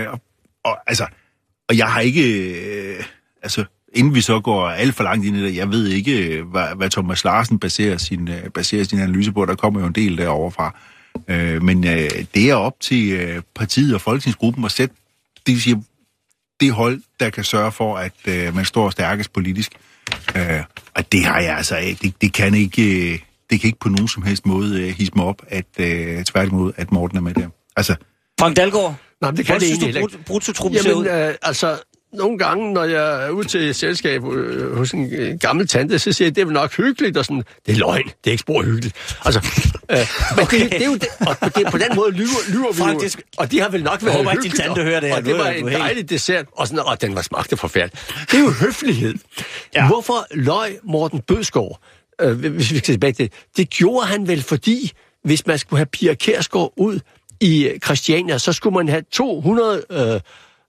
Og jeg har ikke... inden vi så går alt for langt ind i det, jeg ved ikke, hvad Thomas Larsen baserer sin analyse på. Der kommer jo en del derovre fra. Men det er op til partiet og folketingsgruppen at sætte, det vil sige, det hold, der kan sørge for, at man står stærkest politisk. Og det har jeg altså det kan ikke på nogen som helst måde hisse mig op, at tværtimod, at Morten er med der. Altså... Frank Dalgaard? Nej, det kan det egentlig ikke. Brutotruppen ser ud? Nogle gange, når jeg er ude til selskab hos en gammel tante, så siger jeg, det er vel nok hyggeligt, og sådan, det er løgn, det er ikke spor hyggeligt. Altså, okay. det er jo det, og på den måde lyver vi faktisk, og de har vel nok været hyggeligt, din tante hører det her. Og det var en dejlig dessert, og sådan, og den var smagte forfærdeligt. Det er jo høflighed. Ja. Hvorfor løg Morten Bødskov, hvis vi skal tilbage til det gjorde han vel, fordi hvis man skulle have Pia Kjærsgaard ud i Christiania, så skulle man have 200...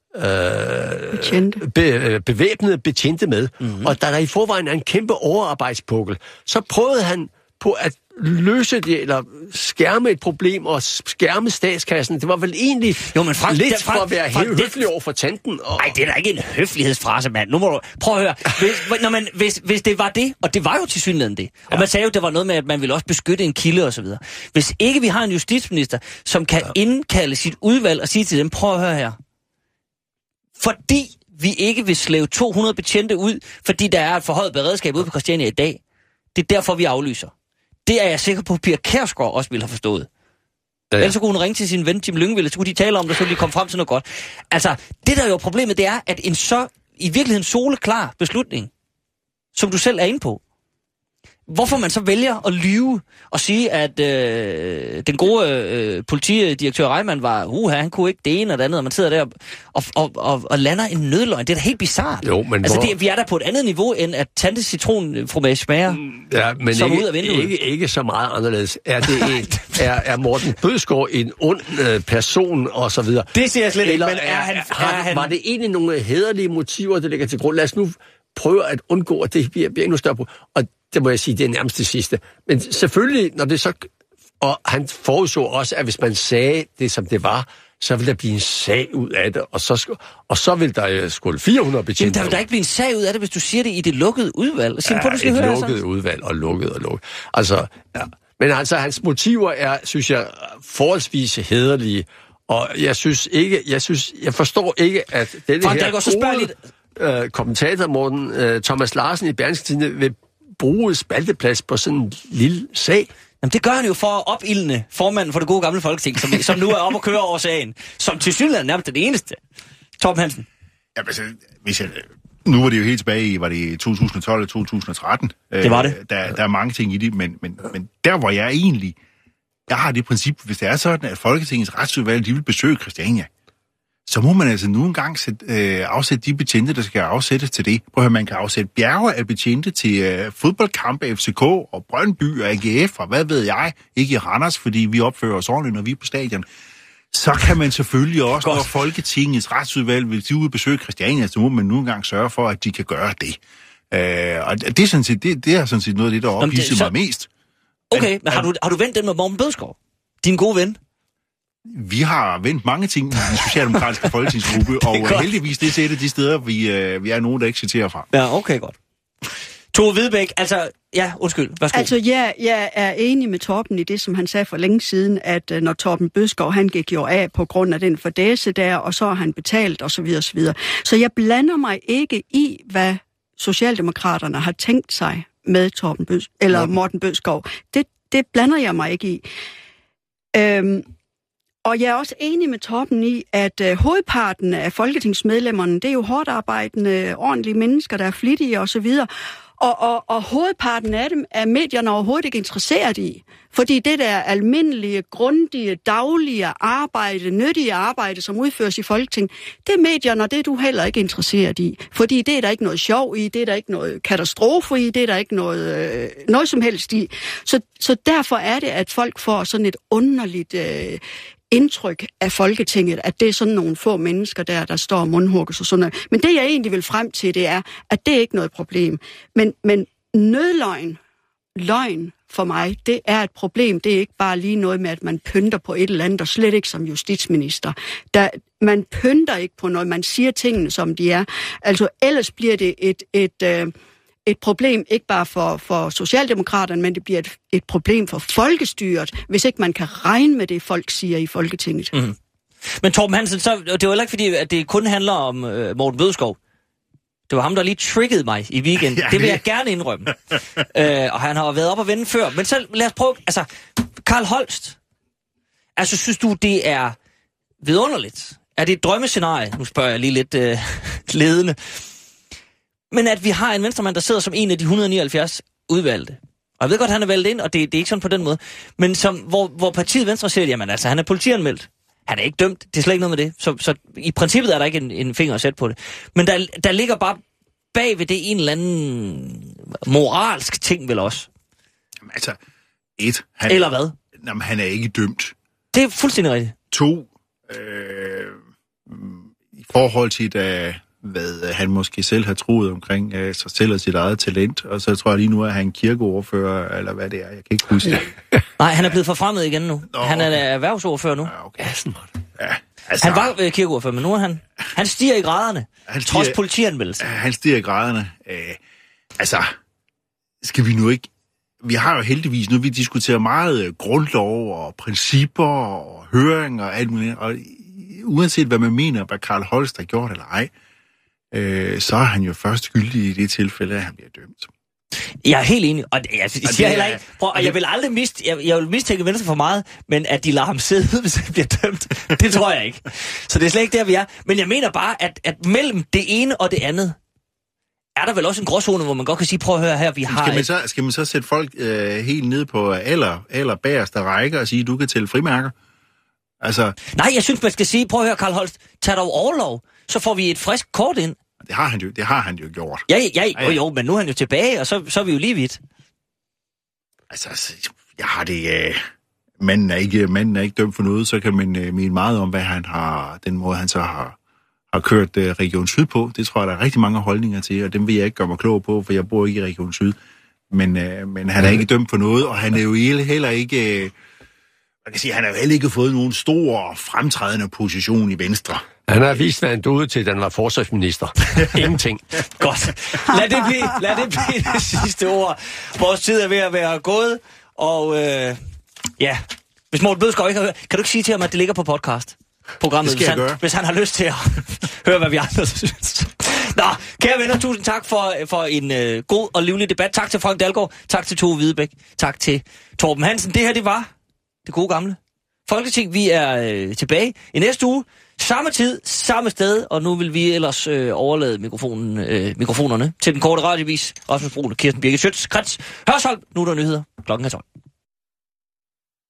bevæbnede betjente med. Mm-hmm. Og da der i forvejen er en kæmpe overarbejdspukkel, så prøvede han på at løse det, eller skærme et problem, og skærme statskassen. Det var vel egentlig lidt for at være høflig over for tanten. Nej, det er da ikke en høflighedsfrase, mand. Nu må du prøve at høre. Hvis det var det, og det var jo tilsyneladende det, og man sagde jo, det var noget med, at man ville også beskytte en kilde og så videre. Hvis ikke vi har en justitsminister, som kan indkalde sit udvalg og sige til dem, prøv at høre her. Fordi vi ikke vil slæve 200 betjente ud, fordi der er et forhøjet beredskab ude på Christiania i dag. Det er derfor, vi aflyser. Det er jeg sikker på, at Pia Kjærsgaard også ville have forstået. Ja. Ellers så kunne hun ringe til sin ven Jim Lyngvild, så kunne de tale om det, så ville de komme frem til noget godt. Altså, det der jo er problemet, det er, at en så i virkeligheden soleklar beslutning, som du selv er inde på, hvorfor man så vælger at lyve og sige, at den gode politidirektør Reimann var, han kunne ikke det ene og det andet, og man sidder der og lander en nødløgn. Det er da helt bizarrt. Jo, men altså, vi er der på et andet niveau, end at tante citronfromage smager som ud af vinduet. Ikke så meget anderledes. Er Morten Bødskov en ond person, og så videre? Det siger jeg slet ikke, men var det egentlig nogle hæderlige motiver, der ligger til grund? Lad os nu prøve at undgå, at det bliver endnu større på. Og det må jeg sige, det er nærmest det sidste. Men selvfølgelig, når det så Og han forudså også, at hvis man sagde det, som det var, så vil der blive en sag ud af det, og så vil der skulle 400 betjente. Jamen, der vil der ikke blive en sag ud af det, hvis du siger det i det lukkede udvalg. Lukket udvalg og lukket. Altså, ja. Men altså, hans motiver er, synes jeg, forholdsvis hæderlige, og jeg forstår ikke, at denne her kommentator Morten Thomas Larsen i Berlingske Tidende vil bruge spalteplads på sådan en lille sag. Jamen, det gør han jo for at opildne formanden for det gode gamle Folketing, som nu er oppe og køre over sagen, som til synligheden nærmest det eneste. Torben Hansen. Ja, altså, nu var det jo helt tilbage i, var det 2012 eller 2013? Det var det. Der er mange ting i det, men der hvor jeg egentlig, jeg har det princip, hvis det er sådan, at Folketingets retsudvalg, de vil besøge Christiania, så må man altså nu engang afsætte de betjente, der skal afsættes til det. Prøv at høre, man kan afsætte bjerge af betjente til fodboldkampe, FCK og Brøndby og AGF og hvad ved jeg, ikke i Randers, fordi vi opfører os ordentligt, når vi er på stadion. Så kan man selvfølgelig også, når Folketingets retsudvalg vil ud besøge Christiania, så må man nu engang sørge for, at de kan gøre det. Og det er sådan set, det er sådan set noget af det, der ophidser mig mest. Okay, men har du vendt den med Morten Bødskov? Din gode ven? Vi har vendt mange ting i den socialdemokratiske folketingsgruppe, og heldigvis det er et af de steder, vi er nogen, der ikke citerer fra. Ja, okay, godt. Tove Hvidebæk, altså, ja, undskyld, værsgo. Altså, jeg er enig med Torben i det, som han sagde for længe siden, at når Torben Bødskov, han gik jo af på grund af den fordæse der, og så har han betalt, og så videre, så videre. Så jeg blander mig ikke i, hvad Socialdemokraterne har tænkt sig med Morten Bødskov. Det blander jeg mig ikke i. Og jeg er også enig med Torben i, at hovedparten af folketingsmedlemmerne, det er jo hårdt arbejdende, ordentlige mennesker, der er flittige osv., og hovedparten af dem er medierne overhovedet ikke interesseret i. Fordi det der almindelige, grundige, daglige arbejde, nyttige arbejde, som udføres i Folketinget, det er medierne, og det er du heller ikke interesseret i. Fordi det er der ikke noget sjov i, det er der ikke noget katastrofe i, det er der ikke noget som helst i. Så derfor er det, at folk får sådan et underligt indtryk af Folketinget, at det er sådan nogle få mennesker der står og mundhugges og sådan noget. Men det, jeg egentlig vil frem til, det er, at det er ikke noget problem. Men løgn for mig, det er et problem. Det er ikke bare lige noget med, at man pynter på et eller andet, og slet ikke som justitsminister. Man pynter ikke på noget, man siger tingene, som de er. Altså, ellers bliver det et problem, ikke bare for Socialdemokraterne, men det bliver et problem for folkestyret, hvis ikke man kan regne med det, folk siger i Folketinget. Mm-hmm. Men Torben Hansen, så, det var heller ikke fordi, at det kun handler om Morten Bødskov. Det var ham, der lige triggede mig i weekenden. Det vil jeg gerne indrømme. Og han har været op og vende før. Men så lad os prøve, altså, Carl Holst. Altså, synes du, det er vidunderligt? Er det et drømmescenarie? Nu spørger jeg lige lidt ledende. Men at vi har en venstremand, der sidder som en af de 179 udvalgte. Og jeg ved godt, han er valgt ind, og det er ikke sådan på den måde. Men hvor partiet Venstre siger, jamen altså, han er politianmeldt. Han er ikke dømt. Det er slet ikke noget med det. Så i princippet er der ikke en finger at sætte på det. Men der ligger bare bag ved det en eller anden moralsk ting vel også. Jamen altså, eller hvad? Jamen, han er ikke dømt. Det er fuldstændig rigtigt. 2, i forhold til, hvad han måske selv har troet omkring sig selv og sit eget talent, og så tror jeg lige nu, at han er kirkeordfører, eller hvad det er, jeg kan ikke huske det. Nej, han er blevet forfremmet igen nu. Nå, han er erhvervsordfører nu. Ja, okay. Ja, altså, han var kirkeordfører, men nu er han stiger i graderne, trods politianmeldelse. Han stiger i graderne. Altså, skal vi nu ikke... Vi har jo heldigvis nu, vi diskuterer meget grundlov og principper og høringer og alt muligt, og uanset hvad man mener, hvad Carl Holst har gjort eller ej, så er han jo først skyldig i det tilfælde, at han bliver dømt. Jeg er helt enig, og jeg siger heller ikke, jeg vil aldrig jeg vil mistænke Venstre for meget, men at de lader ham sidde, hvis han bliver dømt, det tror jeg ikke. Så det er slet ikke der, vi er. Men jeg mener bare, at mellem det ene og det andet, er der vel også en gråzone, hvor man godt kan sige, prøv at høre her, vi har... Skal man så sætte folk helt ned på aller bagerste række og sige, du kan tælle frimærker? Altså... Nej, jeg synes, man skal sige, prøv at høre, Carl Holst, tag dog overlov, så får vi et frisk kort ind. Det har han jo gjort. Jo, men nu er han jo tilbage, og så er vi jo lige vidt. Altså, jeg har det... Manden er ikke dømt for noget, så kan man mene meget om, hvad han har... Den måde, han så har kørt Region Syd på. Det tror jeg, der er rigtig mange holdninger til, og dem vil jeg ikke gøre mig klog på, for jeg bor ikke i Region Syd. Men han er ikke dømt for noget, og han er jo heller ikke... man kan sige, han har jo heller ikke fået nogen stor fremtrædende position i Venstre. Han har vist, hvad han duede til, da han var forsvarsminister. Ingenting. Godt. Lad det blive det sidste ord. Vores tid er ved at være gået, og hvis Morten Bødskov ikke har hørt, kan du ikke sige til ham, at det ligger på podcast-programmet, hvis han har lyst til at høre, hvad vi andre synes. Nå, kære venner, tusind tak for en god og livlig debat. Tak til Frank Dalgaard, tak til Tove Hvidebæk, tak til Torben Hansen. Det her, det var det gode gamle Folketing. Vi er tilbage i næste uge. Samme tid, samme sted, og nu vil vi ellers overlade mikrofonerne til den korte radiovis. Rasmus Brun og Kirsten Birgit Schøtz-Krets. Hørsholm, nu er der nyheder. Klokken er 12.